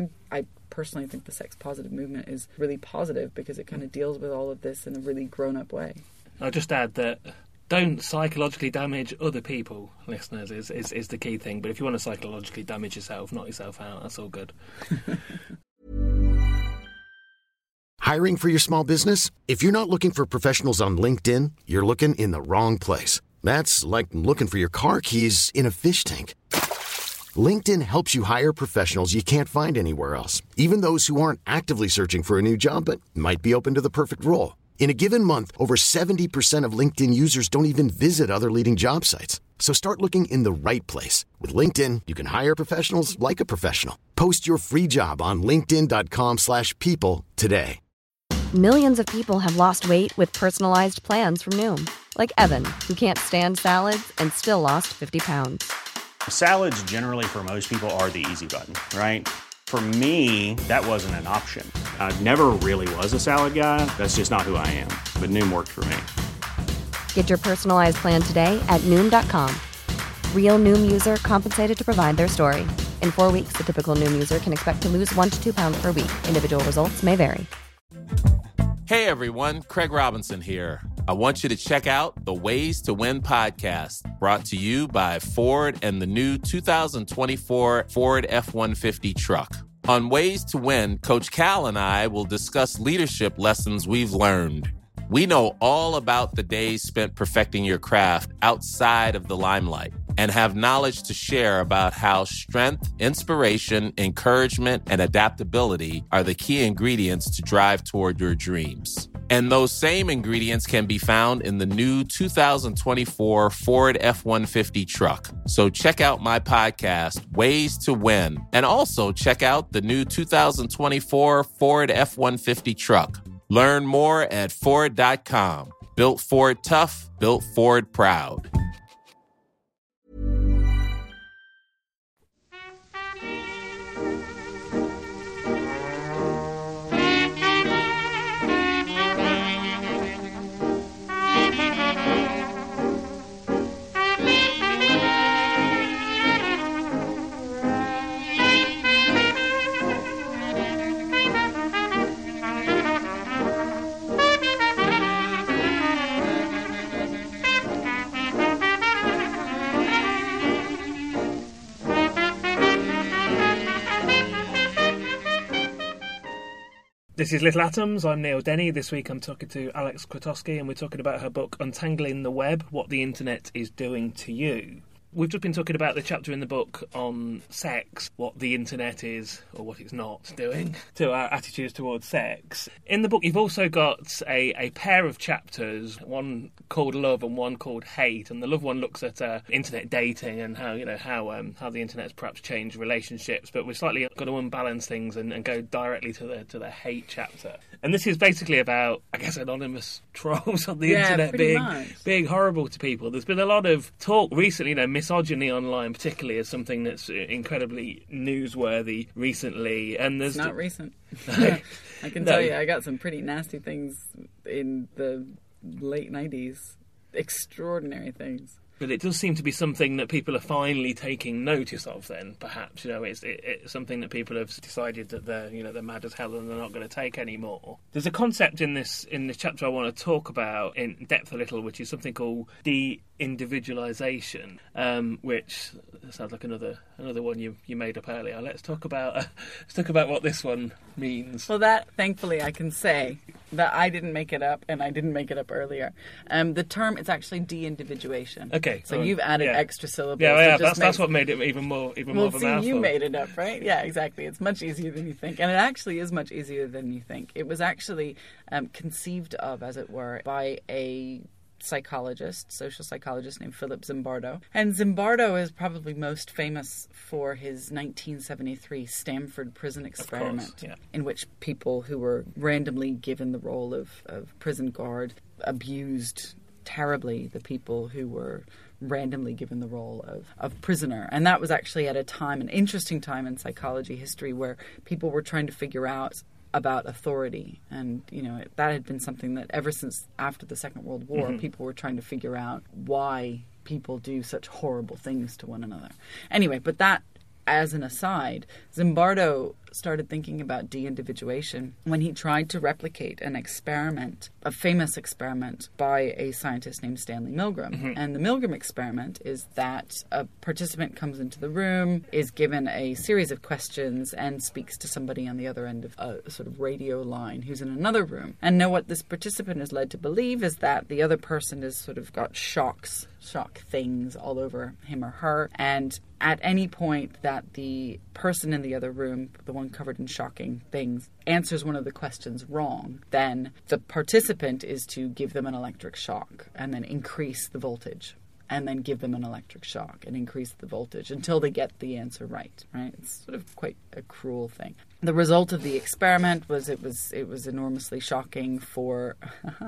I personally think the sex positive movement is really positive because it kind of deals with all of this in a really grown-up way. I'll just add that don't psychologically damage other people, listeners, is the key thing. But if you want to psychologically damage yourself, knock yourself out, that's all good. Hiring for your small business? If you're not looking for professionals on LinkedIn, you're looking in the wrong place. That's like looking for your car keys in a fish tank. LinkedIn helps you hire professionals you can't find anywhere else, even those who aren't actively searching for a new job but might be open to the perfect role. In a given month, over 70% of LinkedIn users don't even visit other leading job sites. So start looking in the right place. With LinkedIn, you can hire professionals like a professional. Post your free job on linkedin.com/people today. Millions of people have lost weight with personalized plans from Noom. Like Evan, who can't stand salads and still lost 50 pounds. Salads generally for most people are the easy button, right? For me, that wasn't an option. I never really was a salad guy. That's just not who I am. But Noom worked for me. Get your personalized plan today at Noom.com. Real Noom user compensated to provide their story. In 4 weeks, the typical Noom user can expect to lose 1 to 2 pounds per week. Individual results may vary. Hey everyone, Craig Robinson here. I want you to check out the Ways to Win podcast, brought to you by Ford and the new 2024 Ford F-150 truck. On Ways to Win, Coach Cal and I will discuss leadership lessons we've learned. We know all about the days spent perfecting your craft outside of the limelight and have knowledge to share about how strength, inspiration, encouragement, and adaptability are the key ingredients to drive toward your dreams. And those same ingredients can be found in the new 2024 Ford F-150 truck. So check out my podcast, Ways to Win, and also check out the new 2024 Ford F-150 truck. Learn more at Ford.com. Built Ford tough, built Ford proud. This is Little Atoms. I'm Neil Denny. This week I'm talking to Alex Kwiatkowski and we're talking about her book Untangling the Web, What the Internet is Doing to You. We've just been talking about the chapter in the book on sex, what the internet is, or what it's not doing, to our attitudes towards sex. In the book you've also got a pair of chapters, one called Love and one called Hate, and the Love one looks at internet dating and how the internet's perhaps changed relationships, but we've slightly got to unbalance things and go directly to the Hate chapter. And this is basically about, I guess, anonymous trolls on the internet being horrible to people. There's been a lot of talk recently, misogyny online particularly is something that's incredibly newsworthy recently. And there's it's not recent. I can tell you, I got some pretty nasty things in the late 90s. Extraordinary things. But it does seem to be something that people are finally taking notice of then, perhaps. It's something that people have decided that they're mad as hell and they're not going to take anymore. There's a concept in this chapter I want to talk about in depth a little, which is something called de-individualization, which sounds like another one you made up earlier. Let's talk about what this one means. Well, that, thankfully, I can say that I didn't make it up, and I didn't make it up earlier. The term, it's actually de-individuation. Okay. So you've added extra syllables. Yeah, that's what made it even more of a mouthful. You made it up, right? Yeah, exactly. It's much easier than you think. And it actually is much easier than you think. It was actually conceived of, as it were, by a social psychologist named Philip Zimbardo. And Zimbardo is probably most famous for his 1973 Stanford prison experiment, in which people who were randomly given the role of prison guard abused terribly the people who were randomly given the role of prisoner. And that was actually at an interesting time in psychology history where people were trying to figure out about authority. And, that had been something that ever since after the Second World War, people were trying to figure out why people do such horrible things to one another. Anyway, but that as an aside, Zimbardo started thinking about de-individuation when he tried to replicate an experiment, a famous experiment by a scientist named Stanley Milgram. And the Milgram experiment is that a participant comes into the room, is given a series of questions, and speaks to somebody on the other end of a sort of radio line who's in another room. And now what this participant is led to believe is that the other person has sort of got shock things all over him or her, and at any point that the person in the other room, the one covered in shocking things, answers one of the questions wrong, then the participant is to give them an electric shock and then increase the voltage, and then give them an electric shock and increase the voltage until they get the answer right? It's sort of quite a cruel thing. The result of the experiment was it was enormously shocking for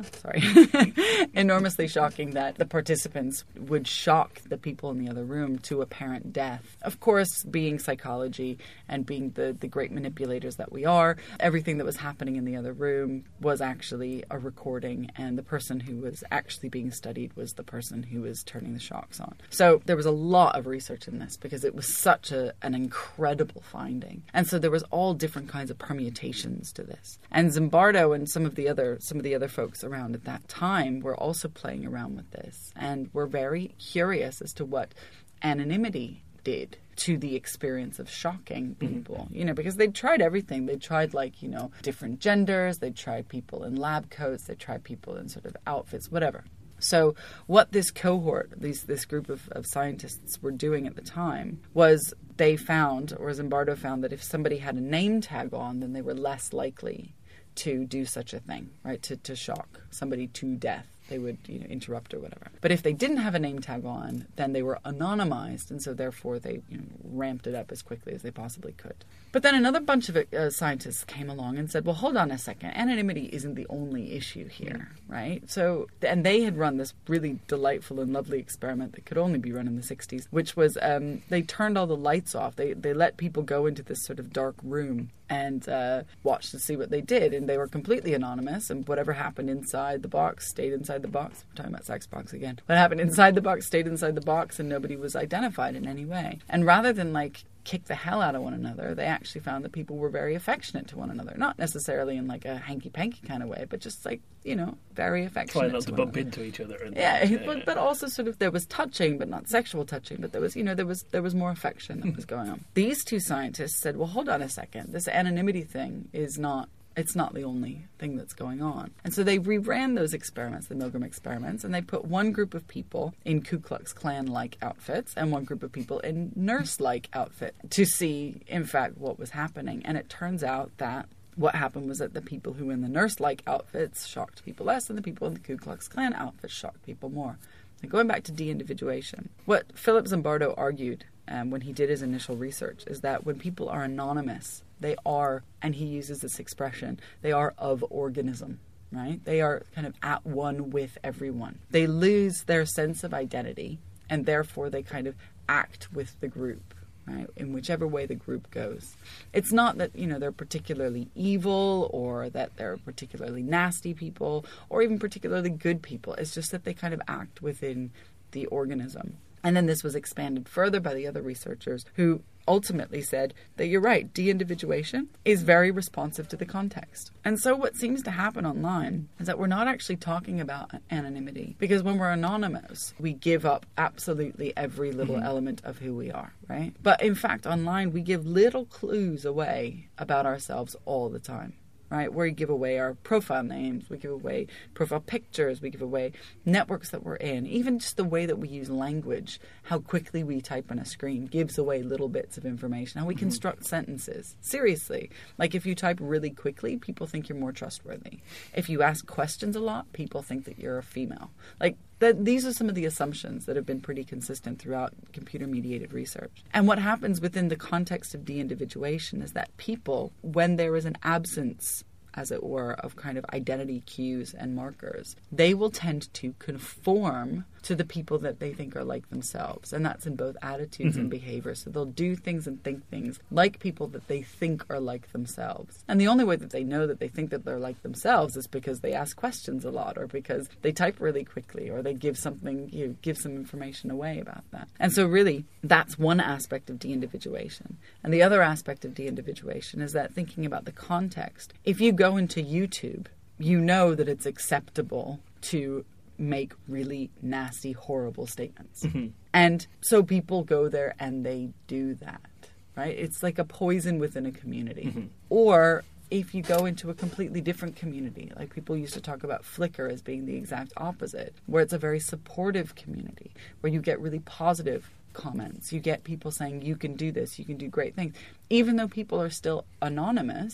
enormously shocking that the participants would shock the people in the other room to apparent death. Of course, being psychology and being the great manipulators that we are, everything that was happening in the other room was actually a recording, and the person who was actually being studied was the person who was turning the shocks on. So there was a lot of research in this because it was such an incredible finding. And so there was all different kinds of permutations to this. And Zimbardo and some of the other folks around at that time were also playing around with this and were very curious as to what anonymity did to the experience of shocking people, because they'd tried everything. They'd tried different genders, they'd tried people in lab coats, they'd tried people in sort of outfits, whatever. So what this cohort, this group of scientists were doing at the time was they found, or Zimbardo found, that if somebody had a name tag on, then they were less likely to do such a thing, right, to shock somebody to death. They would, interrupt or whatever. But if they didn't have a name tag on, then they were anonymized, and so therefore they ramped it up as quickly as they possibly could. But then another bunch of scientists came along and said, well, hold on a second. Anonymity isn't the only issue here, right? So, and they had run this really delightful and lovely experiment that could only be run in the 60s, which was they turned all the lights off. They let people go into this sort of dark room and watch to see what they did. And they were completely anonymous, and whatever happened inside the box stayed inside the box. We're talking about sex box again. What happened inside the box stayed inside the box, and nobody was identified in any way. And rather than kick the hell out of one another, they actually found that people were very affectionate to one another. Not necessarily in a hanky-panky kind of way, but just very affectionate. Trying not to bump into each other. But also sort of there was touching, but not sexual touching. But there was more affection that was going on. These two scientists said, well, hold on a second. This anonymity thing is not... It's not the only thing that's going on. And so they reran those experiments, the Milgram experiments, and they put one group of people in Ku Klux Klan-like outfits and one group of people in nurse-like outfits to see, in fact, what was happening. And it turns out that what happened was that the people who were in the nurse-like outfits shocked people less, and the people in the Ku Klux Klan outfits shocked people more. And going back to de-individuation, what Philip Zimbardo argued when he did his initial research is that when people are anonymous, they are, and he uses this expression, they are of organism, right? They are kind of at one with everyone. They lose their sense of identity, and therefore they kind of act with the group, right, in whichever way the group goes. It's not that, they're particularly evil or that they're particularly nasty people or even particularly good people. It's just that they kind of act within the organism. And then this was expanded further by the other researchers who ultimately said that you're right, de-individuation is very responsive to the context. And so what seems to happen online is that we're not actually talking about anonymity, because when we're anonymous, we give up absolutely every little element of who we are, right? But in fact, online, we give little clues away about ourselves all the time. Right, where we give away our profile names, we give away profile pictures, we give away networks that we're in. Even just the way that we use language, how quickly we type on a screen gives away little bits of information. How we construct sentences. Seriously. If you type really quickly, people think you're more trustworthy. If you ask questions a lot, people think that you're a female. These are some of the assumptions that have been pretty consistent throughout computer-mediated research. And what happens within the context of de-individuation is that people, when there is an absence, as it were, of kind of identity cues and markers, they will tend to conform to the people that they think are like themselves. And that's in both attitudes and behavior. So they'll do things and think things like people that they think are like themselves. And the only way that they know that they think that they're like themselves is because they ask questions a lot, or because they type really quickly, or they give some information away about that. And so really, that's one aspect of de-individuation. And the other aspect of de-individuation is that thinking about the context. If you go into YouTube, you know that it's acceptable to make really nasty, horrible statements. And so people go there and they do that, right? It's like a poison within a community. Or if you go into a completely different community, like people used to talk about Flickr as being the exact opposite, where it's a very supportive community, where you get really positive comments. You get people saying, you can do this, you can do great things. Even though people are still anonymous,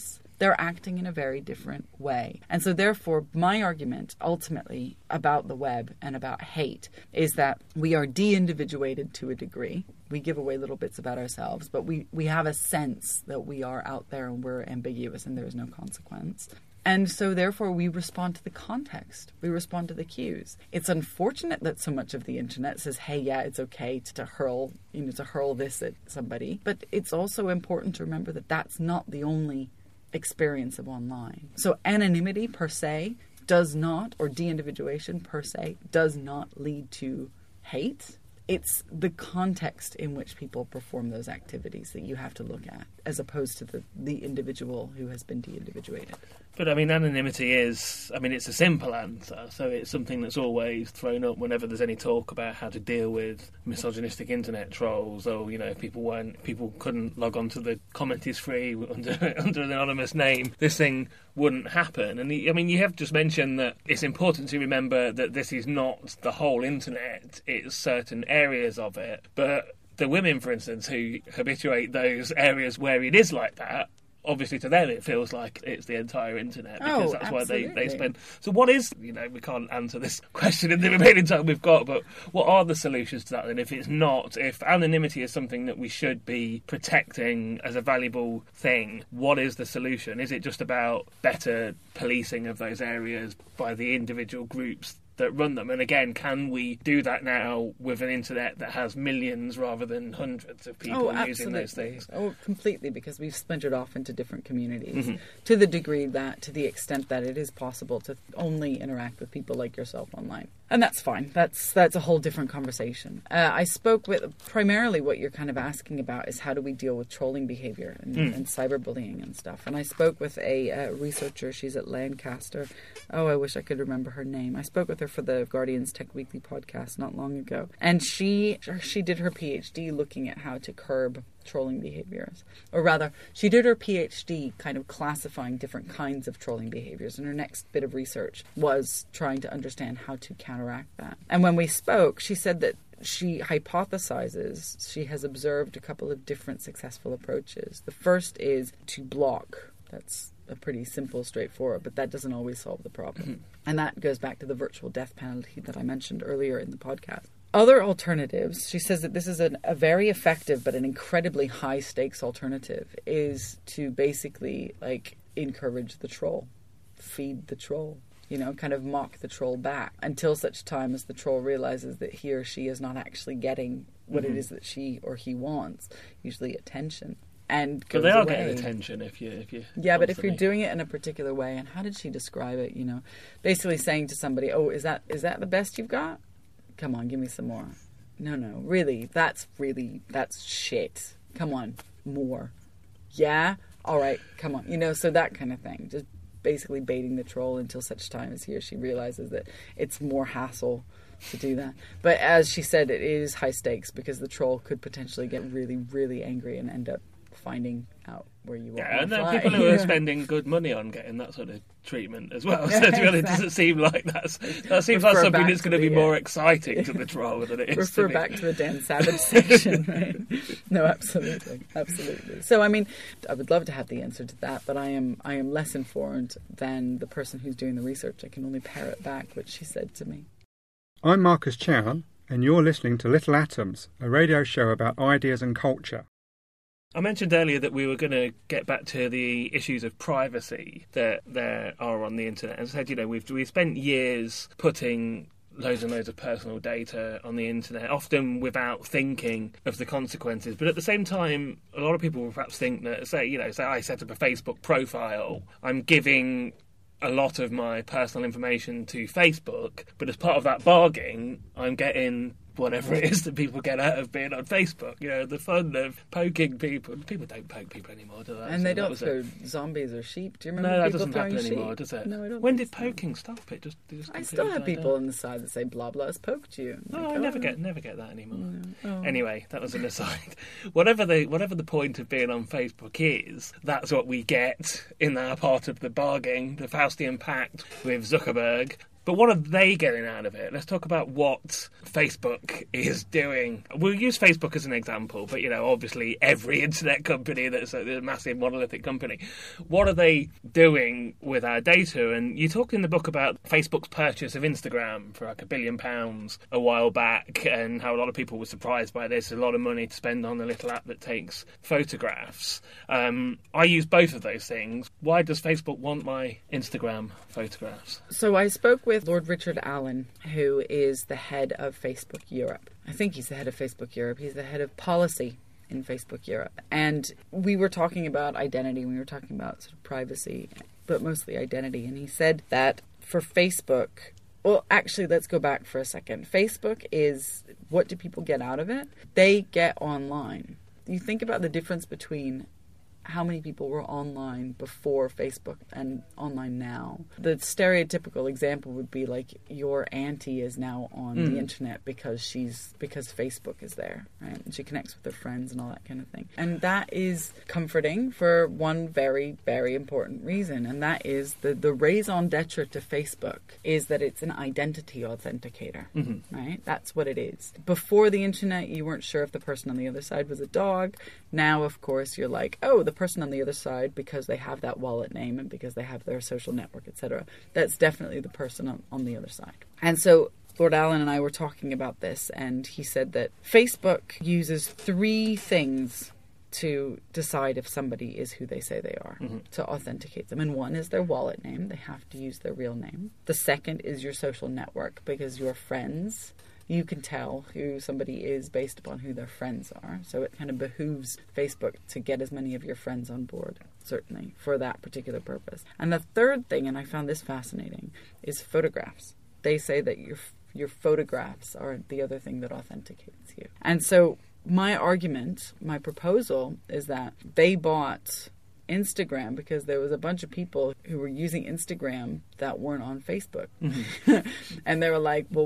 they're acting in a very different way. And so therefore, my argument ultimately about the web and about hate is that we are de-individuated to a degree. We give away little bits about ourselves, but we have a sense that we are out there and we're ambiguous and there is no consequence. And so therefore we respond to the context. We respond to the cues. It's unfortunate that so much of the internet says, hey, yeah, it's okay to hurl this at somebody. But it's also important to remember that that's not the only experience of online. So anonymity per se does not, or de-individuation per se, does not lead to hate. It's the context in which people perform those activities that you have to look at, as opposed to the individual who has been de-individuated. But, I mean, anonymity is, it's a simple answer, so it's something that's always thrown up whenever there's any talk about how to deal with misogynistic internet trolls, or, if people couldn't log on to the comment is free under an anonymous name, this thing wouldn't happen. And, you have just mentioned that it's important to remember that this is not the whole internet, it's certain areas of it. But the women, for instance, who habituate those areas where it is like that, obviously to them it feels like it's the entire internet, because that's absolutely. why they spend. So what is, we can't answer this question in the remaining time we've got, but what are the solutions to that then? If anonymity is something that we should be protecting as a valuable thing, what is the solution? Is it just about better policing of those areas by the individual groups that run them? And again, can we do that now with an internet that has millions rather than hundreds of people using those things? Oh, completely, because we've splintered off into different communities to the extent that it is possible to only interact with people like yourself online. And that's fine. That's a whole different conversation. I spoke with, primarily what you're kind of asking about is how do we deal with trolling behavior and cyberbullying and stuff. And I spoke with a researcher. She's at Lancaster. Oh, I wish I could remember her name. I spoke with her for the Guardian's Tech Weekly podcast not long ago. And she did her PhD looking at how to curb trolling behaviors. Or rather, she did her PhD kind of classifying different kinds of trolling behaviors. And her next bit of research was trying to understand how to counteract that. And when we spoke, she said that she hypothesizes she has observed a couple of different successful approaches. The first is to block. That's a pretty simple, straightforward, but that doesn't always solve the problem. And that goes back to the virtual death penalty that I mentioned earlier in the podcast. Other alternatives, she says that this is a very effective but an incredibly high-stakes alternative, is to basically, encourage the troll, feed the troll, kind of mock the troll back until such time as the troll realizes that he or she is not actually getting what it is that she or he wants, usually attention. And but they are getting attention if you yeah, but if you're doing it in a particular way, and how did she describe it? Basically saying to somebody, "Oh, is that the best you've got? Come on, give me some more." No, really, that's shit. Come on, more. Yeah, all right, come on. So that kind of thing. Just basically baiting the troll until such time as he or she realizes that it's more hassle to do that. But as she said, it is high stakes because the troll could potentially get really, really angry and end up finding out where you are. Yeah, and there are people who are spending good money on getting that sort of treatment as well. So it doesn't seem like that seems like something that's going to be more exciting to the troll than it is Refer back to the Dan Savage section, right? No, absolutely. So, I would love to have the answer to that, but I am less informed than the person who's doing the research. I can only parrot back what she said to me. I'm Marcus Chown, and you're listening to Little Atoms, a radio show about ideas and culture. I mentioned earlier that we were going to get back to the issues of privacy that there are on the internet. As I said, we've spent years putting loads and loads of personal data on the internet, often without thinking of the consequences. But at the same time, a lot of people will perhaps think that, say I set up a Facebook profile, I'm giving a lot of my personal information to Facebook, but as part of that bargain, I'm getting whatever it is that people get out of being on Facebook. The fun of poking people. People don't poke people anymore, do they? And they don't throw zombies or sheep. Do you remember? No, that people doesn't happen anymore, sheep? does it? No, I don't. When did poking stop? It just I still have people on the side that say blah blah has poked you. No, I never get that anymore. No. Anyway, that was an aside. Whatever the point of being on Facebook is, that's what we get in our part of the bargain, the Faustian Pact with Zuckerberg. But what are they getting out of it? Let's talk about what Facebook is doing. We'll use Facebook as an example, but, obviously every internet company that's a massive monolithic company, what are they doing with our data? And you talk in the book about Facebook's purchase of Instagram for like £1 billion a while back, and how a lot of people were surprised by this. A lot of money to spend on a little app that takes photographs. I use both of those things. Why does Facebook want my Instagram photographs? So I spoke with Lord Richard Allen, who is the head of Facebook Europe. I think he's the head of Facebook Europe. He's the head of policy in Facebook Europe. And we were talking about identity. We were talking about sort of privacy, but mostly identity. And he said that for Facebook... Well, actually, let's go back for a second. Facebook is... What do people get out of it? They get online. You think about the difference between how many people were online before Facebook and online now. The stereotypical example would be like your auntie is now on the internet because Facebook is there, right? And she connects with her friends and all that kind of thing. And that is comforting for one very, very important reason, and that is the raison d'etre to Facebook is that it's an identity authenticator, right? That's what it is. Before the internet, you weren't sure if the person on the other side was a dog. Now, of course, you're like, oh, the person on the other side, because they have that wallet name and because they have their social network, etc., that's definitely the person on the other side. And so Lord Allen and I were talking about this, and he said that Facebook uses 3 things to decide if somebody is who they say they are, to authenticate them. And one is their wallet name. They have to use their real name. The second is your social network, because your friends... You can tell who somebody is based upon who their friends are. So it kind of behooves Facebook to get as many of your friends on board, certainly, for that particular purpose. And the third thing, and I found this fascinating, is photographs. They say that your photographs are the other thing that authenticates you. And so my argument, my proposal, is that they bought Instagram because there was a bunch of people who were using Instagram that weren't on Facebook. And they were like, well,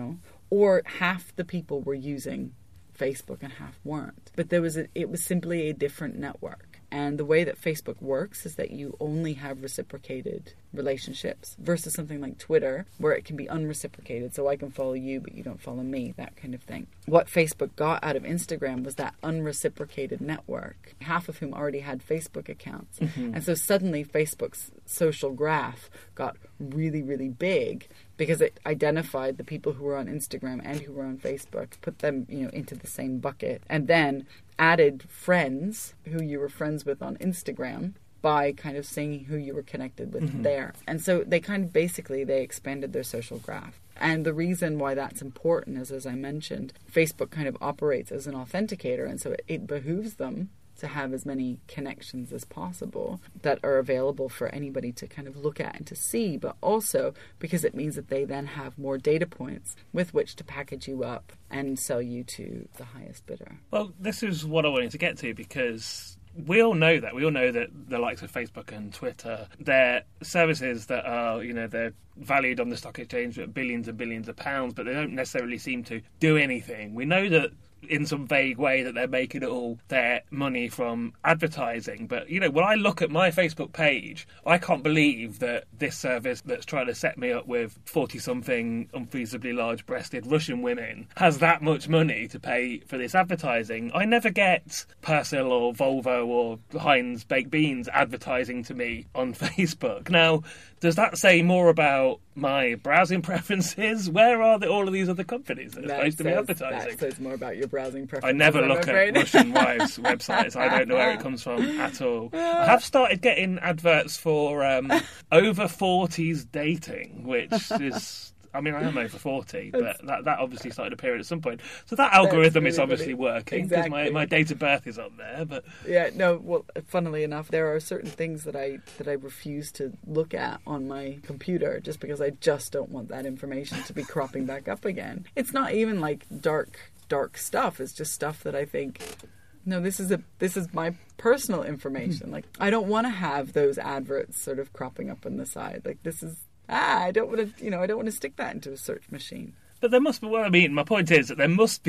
or half the people were using Facebook and half weren't. But it was simply a different network. And the way that Facebook works is that you only have reciprocated relationships versus something like Twitter, where it can be unreciprocated. So I can follow you, but you don't follow me, that kind of thing. What Facebook got out of Instagram was that unreciprocated network, half of whom already had Facebook accounts. And so suddenly Facebook's social graph got really, really big because it identified the people who were on Instagram and who were on Facebook, put them, into the same bucket, and then added friends who you were friends with on Instagram by kind of seeing who you were connected with there. And so they they expanded their social graph. And the reason why that's important is, as I mentioned, Facebook kind of operates as an authenticator, and so it behooves them to have as many connections as possible that are available for anybody to kind of look at and to see, but also because it means that they then have more data points with which to package you up and sell you to the highest bidder. Well, this is what I wanted to get to, because we all know that. We all know that the likes of Facebook and Twitter, they're services that are, they're valued on the stock exchange at billions and billions of pounds, but they don't necessarily seem to do anything. We know that in some vague way that they're making all their money from advertising. But, when I look at my Facebook page, I can't believe that this service that's trying to set me up with 40-something unfeasibly large-breasted Russian women has that much money to pay for this advertising. I never get Persil or Volvo or Heinz Baked Beans advertising to me on Facebook. Now, does that say more about my browsing preferences? Where are all of these other companies that are supposed to be advertising? That says more about your browsing preferences. I never look at Russian wives' websites. I don't know where it comes from at all. I have started getting adverts for over 40s dating, which is... I mean, I am over 40, but that obviously started appearing at some point. So that algorithm is obviously working, because my date of birth is on there. But yeah, no. Well, funnily enough, there are certain things that I refuse to look at on my computer just because I just don't want that information to be cropping back up again. It's not even like dark stuff. It's just stuff that I think, no, this is my personal information. Like, I don't want to have those adverts sort of cropping up on the side. Like, this is. I don't want to, I don't want to stick that into a search machine. But there must be, my point is that there must be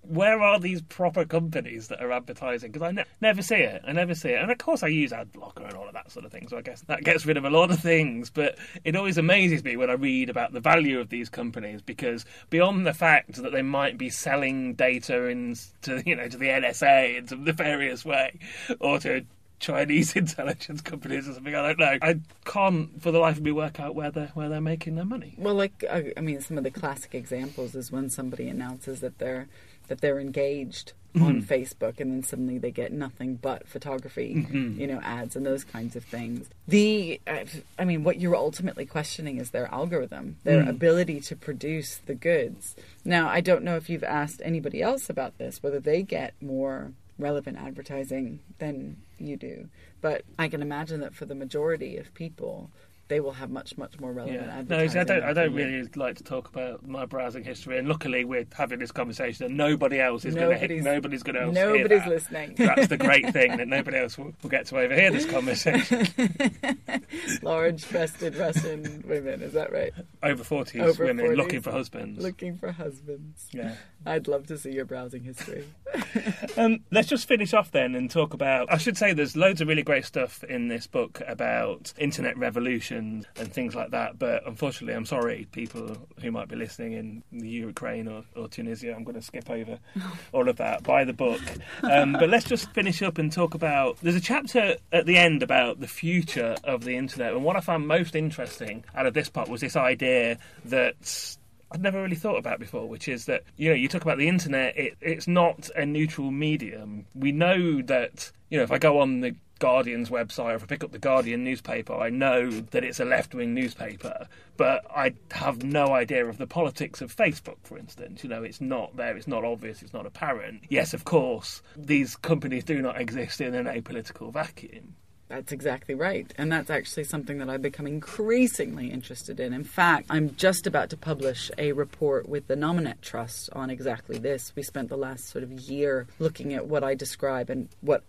where are these proper companies that are advertising? Because I never see it. And of course I use ad blocker and all of that sort of thing, so I guess that gets rid of a lot of things. But it always amazes me when I read about the value of these companies, because beyond the fact that they might be selling data to the NSA in some nefarious way, or to Chinese intelligence companies or something, I don't know. I can't for the life of me work out where they're making their money. Well, some of the classic examples is when somebody announces that they're engaged on Facebook, and then suddenly they get nothing but photography, ads and those kinds of things. What you're ultimately questioning is their algorithm, their ability to produce the goods. Now, I don't know if you've asked anybody else about this, whether they get more relevant advertising than you do. But I can imagine that for the majority of people, they will have much, much more relevant advertising. No, I don't really like to talk about my browsing history, and luckily we're having this conversation and nobody's listening. That's the great thing, that nobody else will get to overhear this conversation. Large-breasted Russian women, is that right? Over 40s women looking for husbands. Looking for husbands. Yeah. I'd love to see your browsing history. Let's just finish off then and talk about... I should say there's loads of really great stuff in this book about internet revolution and things like that, but unfortunately, I'm sorry, people who might be listening in the Ukraine or Tunisia, I'm going to skip over all of that. Buy the book. But let's just finish up and talk about... There's a chapter at the end about the future of the internet, and what I found most interesting out of this part was this idea that I'd never really thought about before, which is that, you talk about the internet, it's not a neutral medium. We know that, if I go on the Guardian's website, or if I pick up the Guardian newspaper, I know that it's a left-wing newspaper, but I have no idea of the politics of Facebook, for instance. It's not there, it's not obvious, it's not apparent. Yes, of course, these companies do not exist in an apolitical vacuum. That's exactly right. And that's actually something that I've become increasingly interested in. In fact, I'm just about to publish a report with the Nominet Trust on exactly this. We spent the last sort of year looking at what I describe and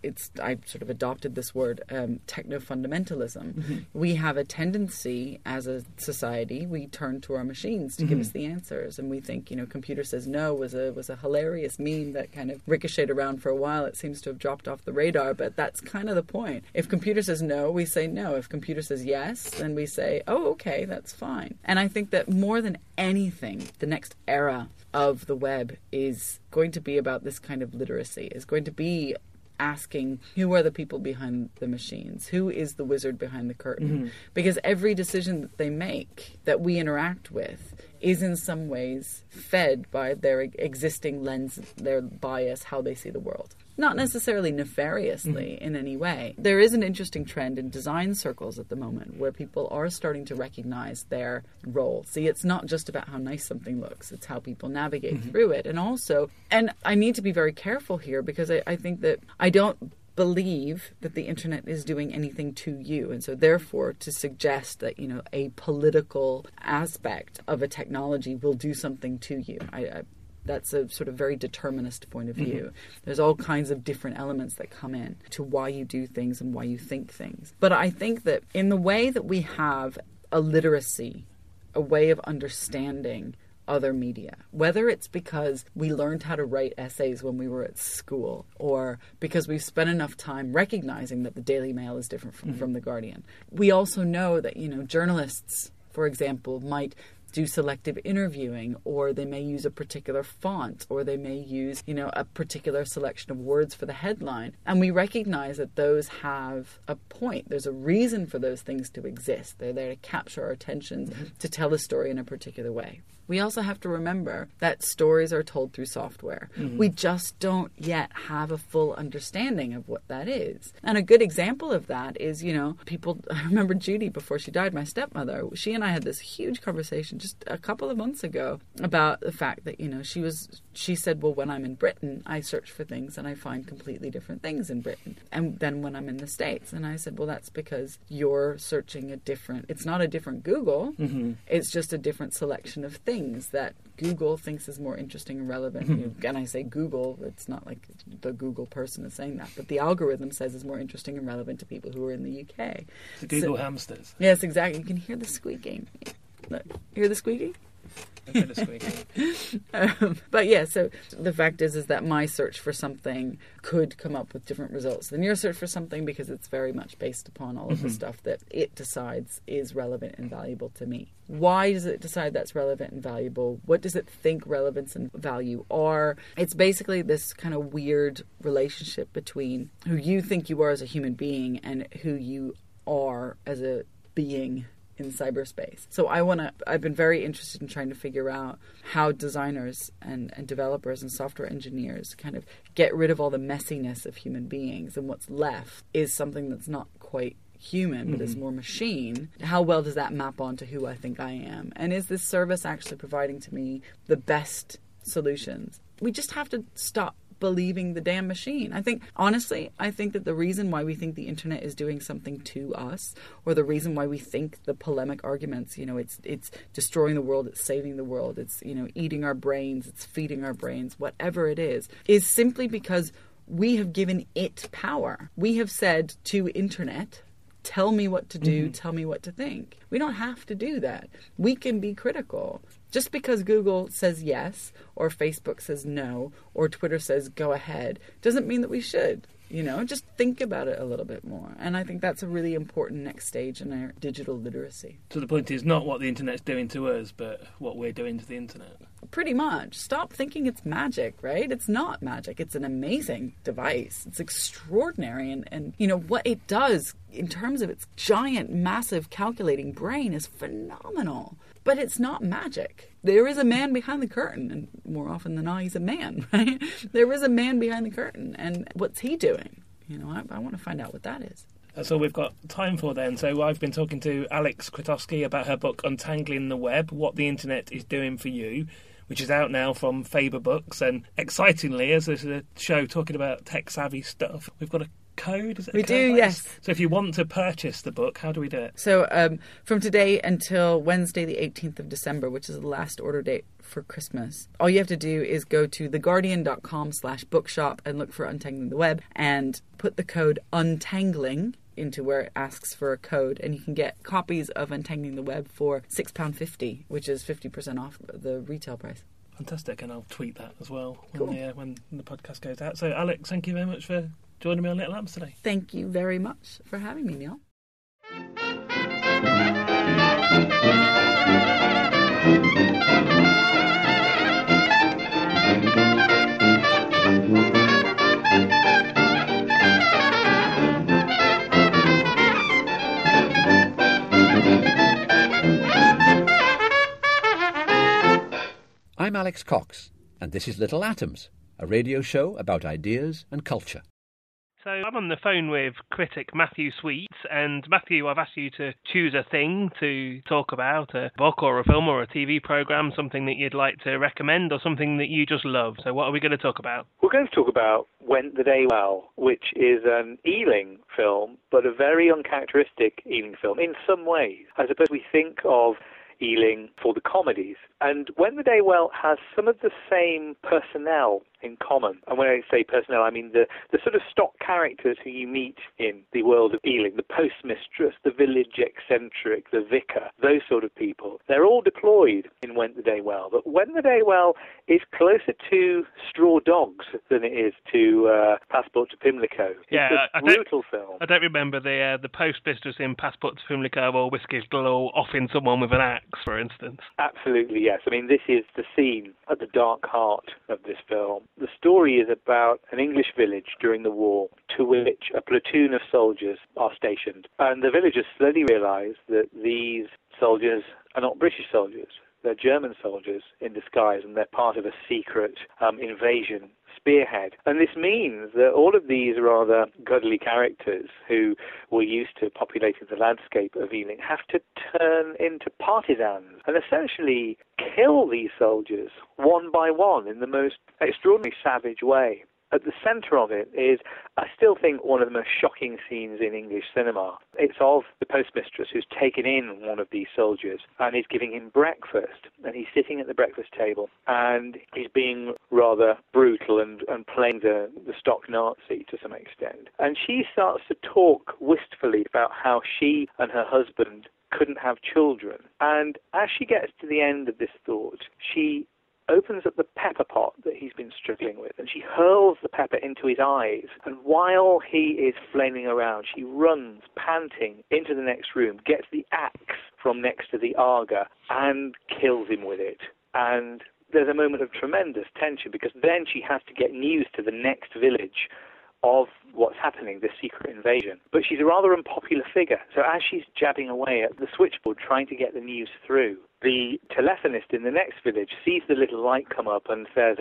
I sort of adopted this word, techno-fundamentalism. Mm-hmm. We have a tendency as a society, we turn to our machines to give us the answers. And we think, computer says no was a hilarious meme that kind of ricocheted around for a while. It seems to have dropped off the radar, but that's kind of the point. If computer says no, we say no. If computer says yes, then we say, oh, okay, that's fine. And I think that more than anything, the next era of the web is going to be about this kind of literacy, is going to be asking who are the people behind the machines, who is the wizard behind the curtain, because every decision that they make, that we interact with, is in some ways fed by their existing lens, their bias, how they see the world. Not necessarily nefariously in any way. There is an interesting trend in design circles at the moment where people are starting to recognize their role. See, it's not just about how nice something looks. It's how people navigate through it. And also, and I need to be very careful here because I think that I don't believe that the internet is doing anything to you. And so therefore to suggest that, a political aspect of a technology will do something to you, that's a sort of very determinist point of view. There's all kinds of different elements that come in to why you do things and why you think things. But I think that in the way that we have a literacy, a way of understanding other media, whether it's because we learned how to write essays when we were at school or because we've spent enough time recognizing that the Daily Mail is different from the Guardian. We also know that, journalists, for example, might do selective interviewing, or they may use a particular font, or they may use, a particular selection of words for the headline. And we recognize that those have a point. There's a reason for those things to exist. They're there to capture our attention, to tell a story in a particular way. We also have to remember that stories are told through software. We just don't yet have a full understanding of what that is. And a good example of that is, people, I remember Judy before she died, my stepmother, she and I had this huge conversation just a couple of months ago about the fact that, she said, well, when I'm in Britain, I search for things and I find completely different things in Britain. And then when I'm in the States, and I said, well, that's because you're searching it's not a different Google, it's just a different selection of things that Google thinks is more interesting and relevant. And I say Google, it's not like the Google person is saying that, but the algorithm says is more interesting and relevant to people who are in the UK. The Google hamsters. Yes, exactly. You can hear the squeaking. Look, hear the squeaking? A bit of squeaking. But yeah, so the fact is that my search for something could come up with different results than your search for something, because it's very much based upon all of the stuff that it decides is relevant and valuable to me. Why does it decide that's relevant and valuable? What does it think relevance and value are? It's basically this kind of weird relationship between who you think you are as a human being and who you are as a being in cyberspace. So I've been very interested in trying to figure out how designers and developers and software engineers kind of get rid of all the messiness of human beings, and what's left is something that's not quite human, but is more machine. How well does that map onto who I think I am? And is this service actually providing to me the best solutions? We just have to stop believing the damn machine. I think that the reason why we think the internet is doing something to us, or the reason why we think the polemic arguments, it's destroying the world, it's saving the world, it's, eating our brains, it's feeding our brains, whatever it is simply because we have given it power. We have said to internet, tell me what to do, tell me what to think. We don't have to do that. We can be critical. Just because Google says yes, or Facebook says no, or Twitter says go ahead, doesn't mean that we should. Just think about it a little bit more. And I think that's a really important next stage in our digital literacy. So the point is not what the internet's doing to us, but what we're doing to the internet. Pretty much. Stop thinking it's magic, right? It's not magic. It's an amazing device. It's extraordinary. And what it does in terms of its giant, massive calculating brain is phenomenal. But it's not magic. There is a man behind the curtain, and more often than not, he's a man, right? There is a man behind the curtain, and what's he doing? I want to find out what that is. That's all we've got time for then. So I've been talking to Alex Kwiatkowski about her book Untangling the Web, What the Internet is Doing for You, which is out now from Faber Books. And excitingly, as there's a show talking about tech-savvy stuff, we've got a code? Is it we do, yes. So if you want to purchase the book, how do we do it? So from today until Wednesday the 18th of December, which is the last order date for Christmas, all you have to do is go to theguardian.com/bookshop and look for Untangling the Web and put the code UNTANGLING into where it asks for a code, and you can get copies of Untangling the Web for £6.50, which is 50% off the retail price. Fantastic, and I'll tweet that as well cool. when the podcast goes out. So Alex, thank you very much for joining me on Little Atoms today. Thank you very much for having me, Neil. I'm Alex Cox, and this is Little Atoms, a radio show about ideas and culture. So I'm on the phone with critic Matthew Sweets, and Matthew, I've asked you to choose a thing to talk about, a book or a film or a TV programme, something that you'd like to recommend or something that you just love. So what are we going to talk about? We're going to talk about Went the Day Well, which is an Ealing film, but a very uncharacteristic Ealing film in some ways. I suppose we think of Ealing for the comedies, and Went the Day Well has some of the same personnel in common. And when I say personnel, I mean the sort of stock characters who you meet in the world of Ealing, the postmistress, the village eccentric, the vicar, those sort of people. They're all deployed in Went the Day Well. But Went the Day Well is closer to Straw Dogs than it is to Passport to Pimlico. It's a brutal film. I don't remember the postmistress in Passport to Pimlico or Whiskey's Galore offing someone with an axe, for instance. Absolutely, yes. I mean, this is the scene at the dark heart of this film. The story is about an English village during the war to which a platoon of soldiers are stationed. And the villagers slowly realise that these soldiers are not British soldiers. They're German soldiers in disguise, and they're part of a secret invasion spearhead. And this means that all of these rather godly characters who were used to populating the landscape of Ealing have to turn into partisans and essentially kill these soldiers one by one in the most extraordinary savage way. At the centre of it is, I still think, one of the most shocking scenes in English cinema. It's of the postmistress who's taken in one of these soldiers and is giving him breakfast. And he's sitting at the breakfast table and he's being rather brutal and playing the stock Nazi to some extent. And she starts to talk wistfully about how she and her husband couldn't have children. And as she gets to the end of this thought, she opens up the pepper pot that he's been struggling with, and she hurls the pepper into his eyes. And while he is flailing around, she runs, panting, into the next room, gets the axe from next to the Aga, and kills him with it. And there's a moment of tremendous tension, because then she has to get news to the next village of what's happening, the secret invasion. But she's a rather unpopular figure, so as she's jabbing away at the switchboard trying to get the news through, the telephonist in the next village sees the little light come up and says,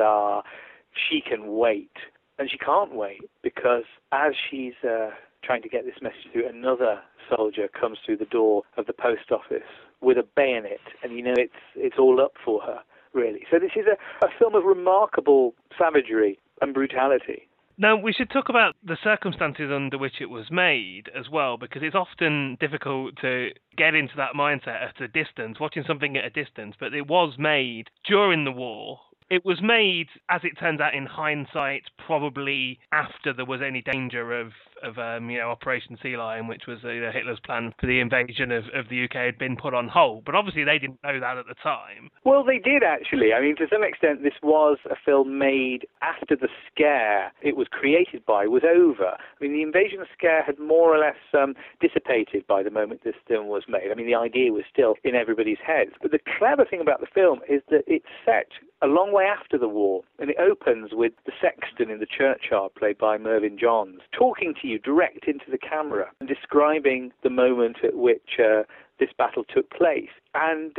she can wait. And she can't wait, because as she's trying to get this message through, another soldier comes through the door of the post office with a bayonet, and it's all up for her, really. So this is a film of remarkable savagery and brutality. Now, we should talk about the circumstances under which it was made as well, because it's often difficult to get into that mindset at a distance, watching something at a distance, but it was made during the war. It was made, as it turns out in hindsight, probably after there was any danger of Operation Sea Lion, which was Hitler's plan for the invasion of the UK, had been put on hold. But obviously they didn't know that at the time. Well, they did, actually. I mean, to some extent, this was a film made after the scare it was created by was over. I mean, the invasion scare had more or less dissipated by the moment this film was made. I mean, the idea was still in everybody's heads. But the clever thing about the film is that it's set a long way after the war, and it opens with the sexton in the churchyard, played by Mervyn Johns, talking to you direct into the camera and describing the moment at which this battle took place. And,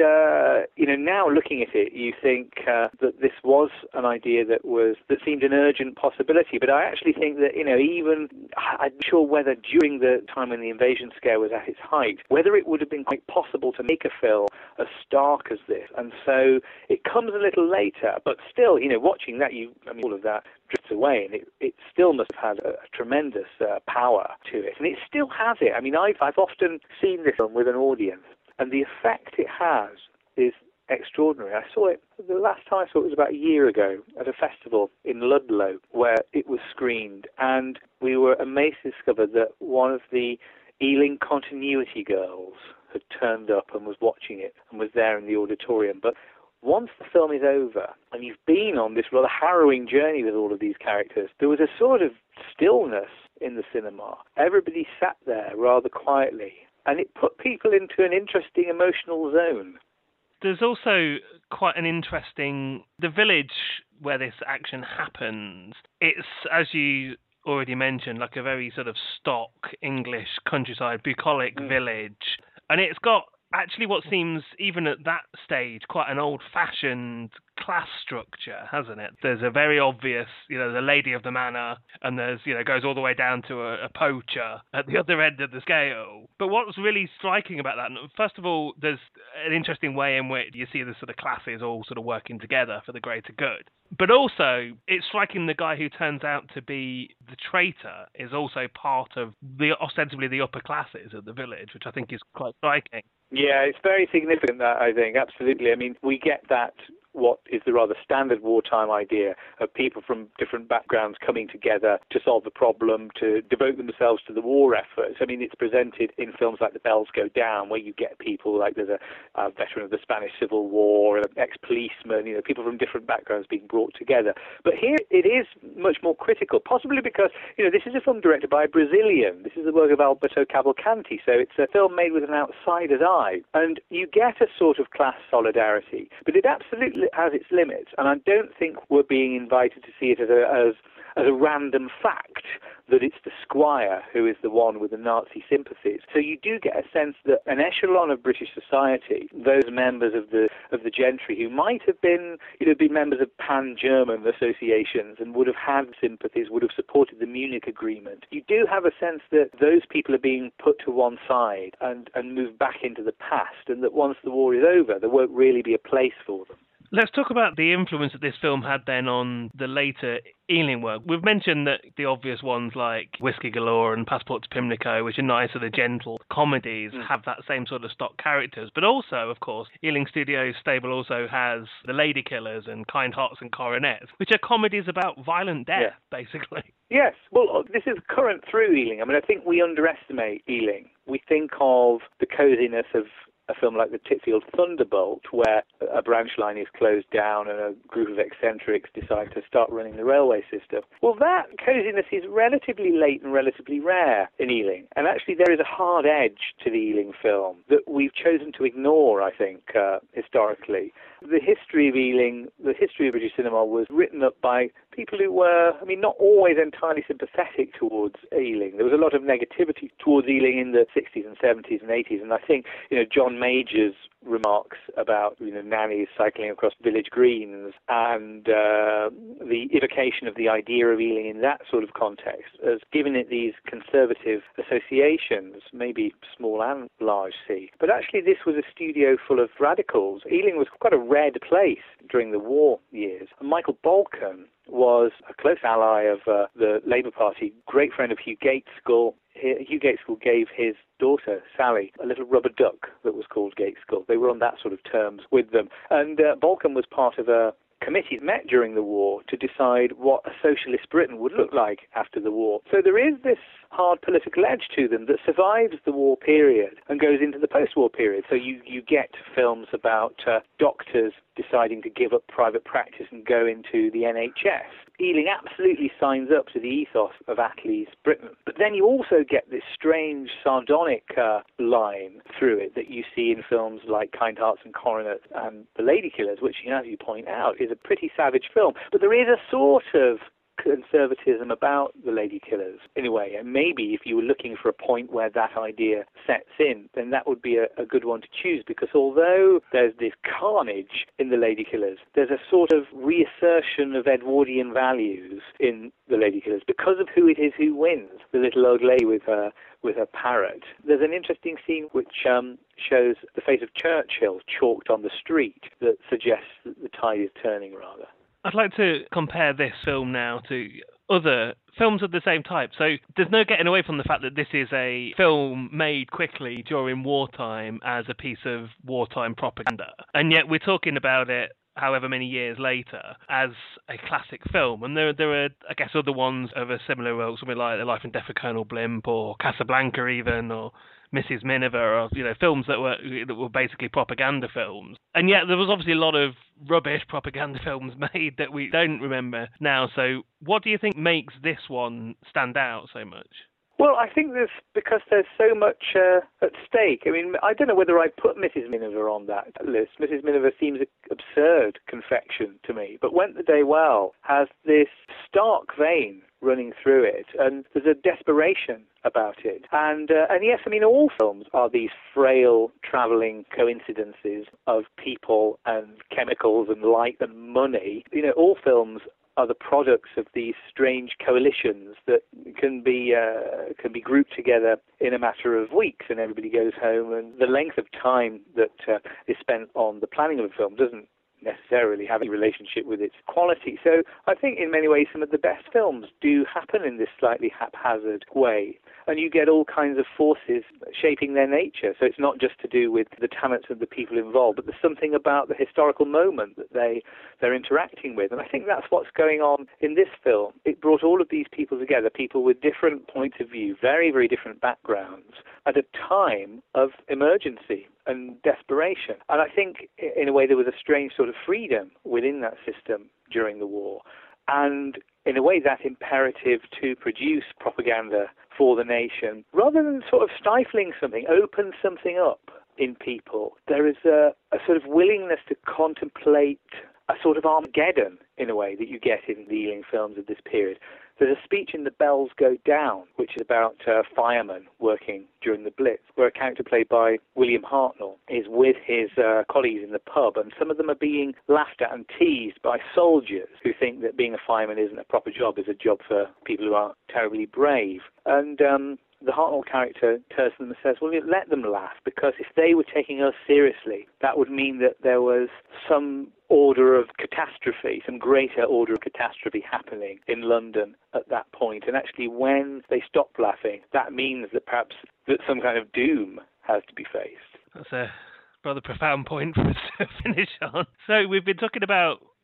now looking at it, you think that this was an idea that seemed an urgent possibility. But I actually think that, even, I'm not sure whether during the time when the invasion scare was at its height, whether it would have been quite possible to make a film as stark as this. And so it comes a little later, but still, watching that, all of that drifts away, and it still must have had a tremendous power to it. And it still has it. I mean, I've often seen this film with an audience, and the effect it has is extraordinary. I saw it, the last time I saw it was about a year ago at a festival in Ludlow where it was screened, and we were amazed to discover that one of the Ealing continuity girls had turned up and was watching it and was there in the auditorium. But once the film is over and you've been on this rather harrowing journey with all of these characters, there was a sort of stillness in the cinema. Everybody sat there rather quietly, and it put people into an interesting emotional zone. There's also quite an interesting... The village where this action happens, it's, as you already mentioned, like a very sort of stock English countryside, bucolic village. And it's got actually what seems, even at that stage, quite an old-fashioned class structure, hasn't it? There's a very obvious, the lady of the manor, and there's, goes all the way down to a poacher at the other end of the scale. But what's really striking about that, first of all, there's an interesting way in which you see the sort of classes all sort of working together for the greater good. But also, it's striking the guy who turns out to be the traitor is also part of ostensibly the upper classes of the village, which I think is quite striking. Yeah, it's very significant, that, I think, absolutely. I mean, we get that, what is the rather standard wartime idea of people from different backgrounds coming together to solve the problem, to devote themselves to the war efforts. I mean, it's presented in films like The Bells Go Down, where you get people like there's a veteran of the Spanish Civil War, an ex-policeman, people from different backgrounds being brought together. But here it is much more critical, possibly because, this is a film directed by a Brazilian. This is the work of Alberto Cavalcanti, so it's a film made with an outsider's eye. And you get a sort of class solidarity, but it absolutely has its limits, and I don't think we're being invited to see it as a random fact that it's the squire who is the one with the Nazi sympathies. So you do get a sense that an echelon of British society, those members of the gentry who might have been members of pan-German associations and would have had sympathies, would have supported the Munich Agreement, you do have a sense that those people are being put to one side and moved back into the past, and that once the war is over, there won't really be a place for them. Let's talk about the influence that this film had then on the later Ealing work. We've mentioned that the obvious ones like Whiskey Galore and Passport to Pimlico, which are nicer, the gentle comedies, have that same sort of stock characters. But also, of course, Ealing Studios stable also has The Lady Killers and Kind Hearts and Coronets, which are comedies about violent death, basically. Yes, well, this is current through Ealing. I mean, I think we underestimate Ealing. We think of the coziness of a film like The Titfield Thunderbolt, where a branch line is closed down and a group of eccentrics decide to start running the railway system. Well, that coziness is relatively late and relatively rare in Ealing. And actually there is a hard edge to the Ealing film that we've chosen to ignore, I think, historically. The history of Ealing, the history of British cinema was written up by people who were, not always entirely sympathetic towards Ealing. There was a lot of negativity towards Ealing in the 60s and 70s and 80s. And I think, John Major's remarks about, nannies cycling across village greens and the evocation of the idea of Ealing in that sort of context has given it these conservative associations, maybe small and large C. But actually this was a studio full of radicals. Ealing was quite a red place during the war years. And Michael Balcon was a close ally of the Labour Party, great friend of Hugh Gaitskell. Hugh Gaitskell gave his daughter, Sally, a little rubber duck that was called Gaitskell. They were on that sort of terms with them. And Balcon was part of a committee that met during the war to decide what a socialist Britain would look like after the war. So there is this hard political edge to them that survives the war period and goes into the post-war period. So you get films about doctors deciding to give up private practice and go into the NHS. Ealing absolutely signs up to the ethos of Attlee's Britain. But then you also get this strange sardonic line through it that you see in films like Kind Hearts and Coronets and The Ladykillers, which, as you point out, is a pretty savage film. But there is a sort of conservatism about The Ladykillers in a way, and maybe if you were looking for a point where that idea sets in, then that would be a good one to choose, because although there's this carnage in The Ladykillers, there's a sort of reassertion of Edwardian values in The Ladykillers because of who it is who wins. The little old lady with her parrot. There's an interesting scene which shows the face of Churchill chalked on the street that suggests that the tide is turning, rather. I'd like to compare this film now to other films of the same type. So there's no getting away from the fact that this is a film made quickly during wartime as a piece of wartime propaganda. And yet we're talking about it however many years later as a classic film. And there are, I guess, other ones of a similar ilk, something like The Life and Death of Colonel Blimp or Casablanca even, or Mrs. Miniver, or films that were basically propaganda films. And yet there was obviously a lot of rubbish propaganda films made that we don't remember now. So what do you think makes this one stand out so much? Well, I think because there's so much at stake. I don't know whether I'd put Mrs. Miniver on that list. Mrs. Miniver seems an absurd confection to me, but Went the Day Well has this stark vein running through it, and there's a desperation about it. And yes, all films are these frail, travelling coincidences of people and chemicals and light and money. All films are the products of these strange coalitions that can be grouped together in a matter of weeks, and everybody goes home, and the length of time that is spent on the planning of a film doesn't necessarily have any relationship with its quality. So I think in many ways some of the best films do happen in this slightly haphazard way, and you get all kinds of forces shaping their nature. So it's not just to do with the talents of the people involved, but there's something about the historical moment that they're interacting with. And I think that's what's going on in this film. It brought all of these people together, people with different points of view, very, very different backgrounds, at a time of emergency and desperation. And I think in a way there was a strange sort of freedom within that system during the war. And in a way that imperative to produce propaganda for the nation, rather than sort of stifling something, open something up in people. There is a sort of willingness to contemplate a sort of Armageddon, in a way, that you get in the Ealing films of this period. There's a speech in The Bells Go Down, which is about firemen working during the Blitz, where a character played by William Hartnell is with his colleagues in the pub, and some of them are being laughed at and teased by soldiers who think that being a fireman isn't a proper job, is a job for people who aren't terribly brave. And the Hartnell character turns to them and says, well, let them laugh, because if they were taking us seriously, that would mean that there was some order of catastrophe, some greater order of catastrophe happening in London at that point. And actually, when they stop laughing, that means that perhaps that some kind of doom has to be faced. That's a rather profound point for us to finish on. So we've been talking about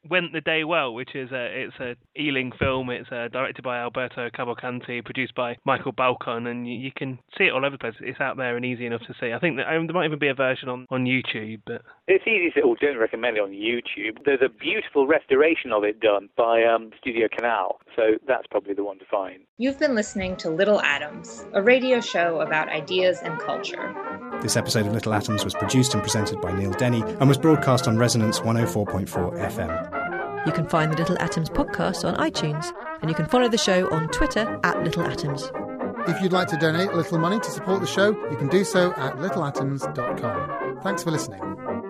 Went the Day Well, which is it's a Ealing film. It's directed by Alberto Cavalcanti, produced by Michael Balcon, and you can see it all over the place. It's out there and easy enough to see. I think that there might even be a version on YouTube. But it's easy to, don't recommend it on YouTube. There's a beautiful restoration of it done by Studio Canal, so that's probably the one to find. You've been listening to Little Atoms, a radio show about ideas and culture. This episode of Little Atoms was produced and presented by Neil Denny and was broadcast on Resonance 104.4 FM. You can find the Little Atoms podcast on iTunes, and you can follow the show on Twitter at Little Atoms. If you'd like to donate a little money to support the show, you can do so at littleatoms.com. Thanks for listening.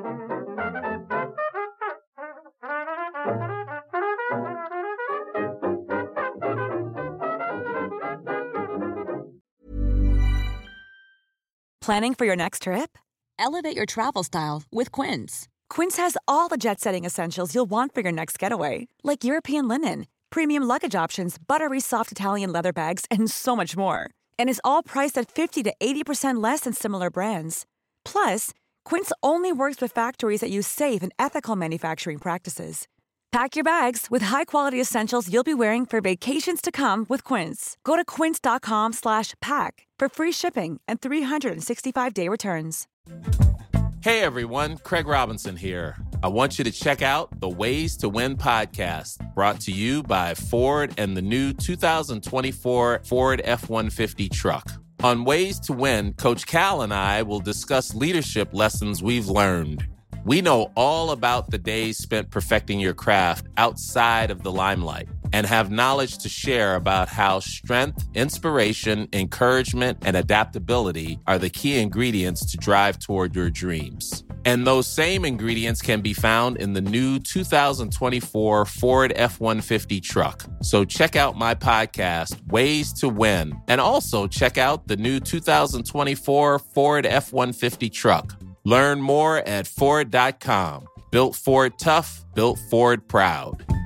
Planning for your next trip? Elevate your travel style with Quince. Quince has all the jet-setting essentials you'll want for your next getaway, like European linen, premium luggage options, buttery soft Italian leather bags, and so much more. And is all priced at 50 to 80% less than similar brands. Plus, Quince only works with factories that use safe and ethical manufacturing practices. Pack your bags with high-quality essentials you'll be wearing for vacations to come with Quince. Go to quince.com/pack for free shipping and 365-day returns. Hey everyone, Craig Robinson here. I want you to check out the Ways to Win podcast, brought to you by Ford and the new 2024 Ford F-150 truck. On Ways to Win, Coach Cal and I will discuss leadership lessons we've learned. We know all about the days spent perfecting your craft outside of the limelight and have knowledge to share about how strength, inspiration, encouragement, and adaptability are the key ingredients to drive toward your dreams. And those same ingredients can be found in the new 2024 Ford F-150 truck. So check out my podcast, Ways to Win, and also check out the new 2024 Ford F-150 truck. Learn more at Ford.com. Built Ford tough, built Ford proud.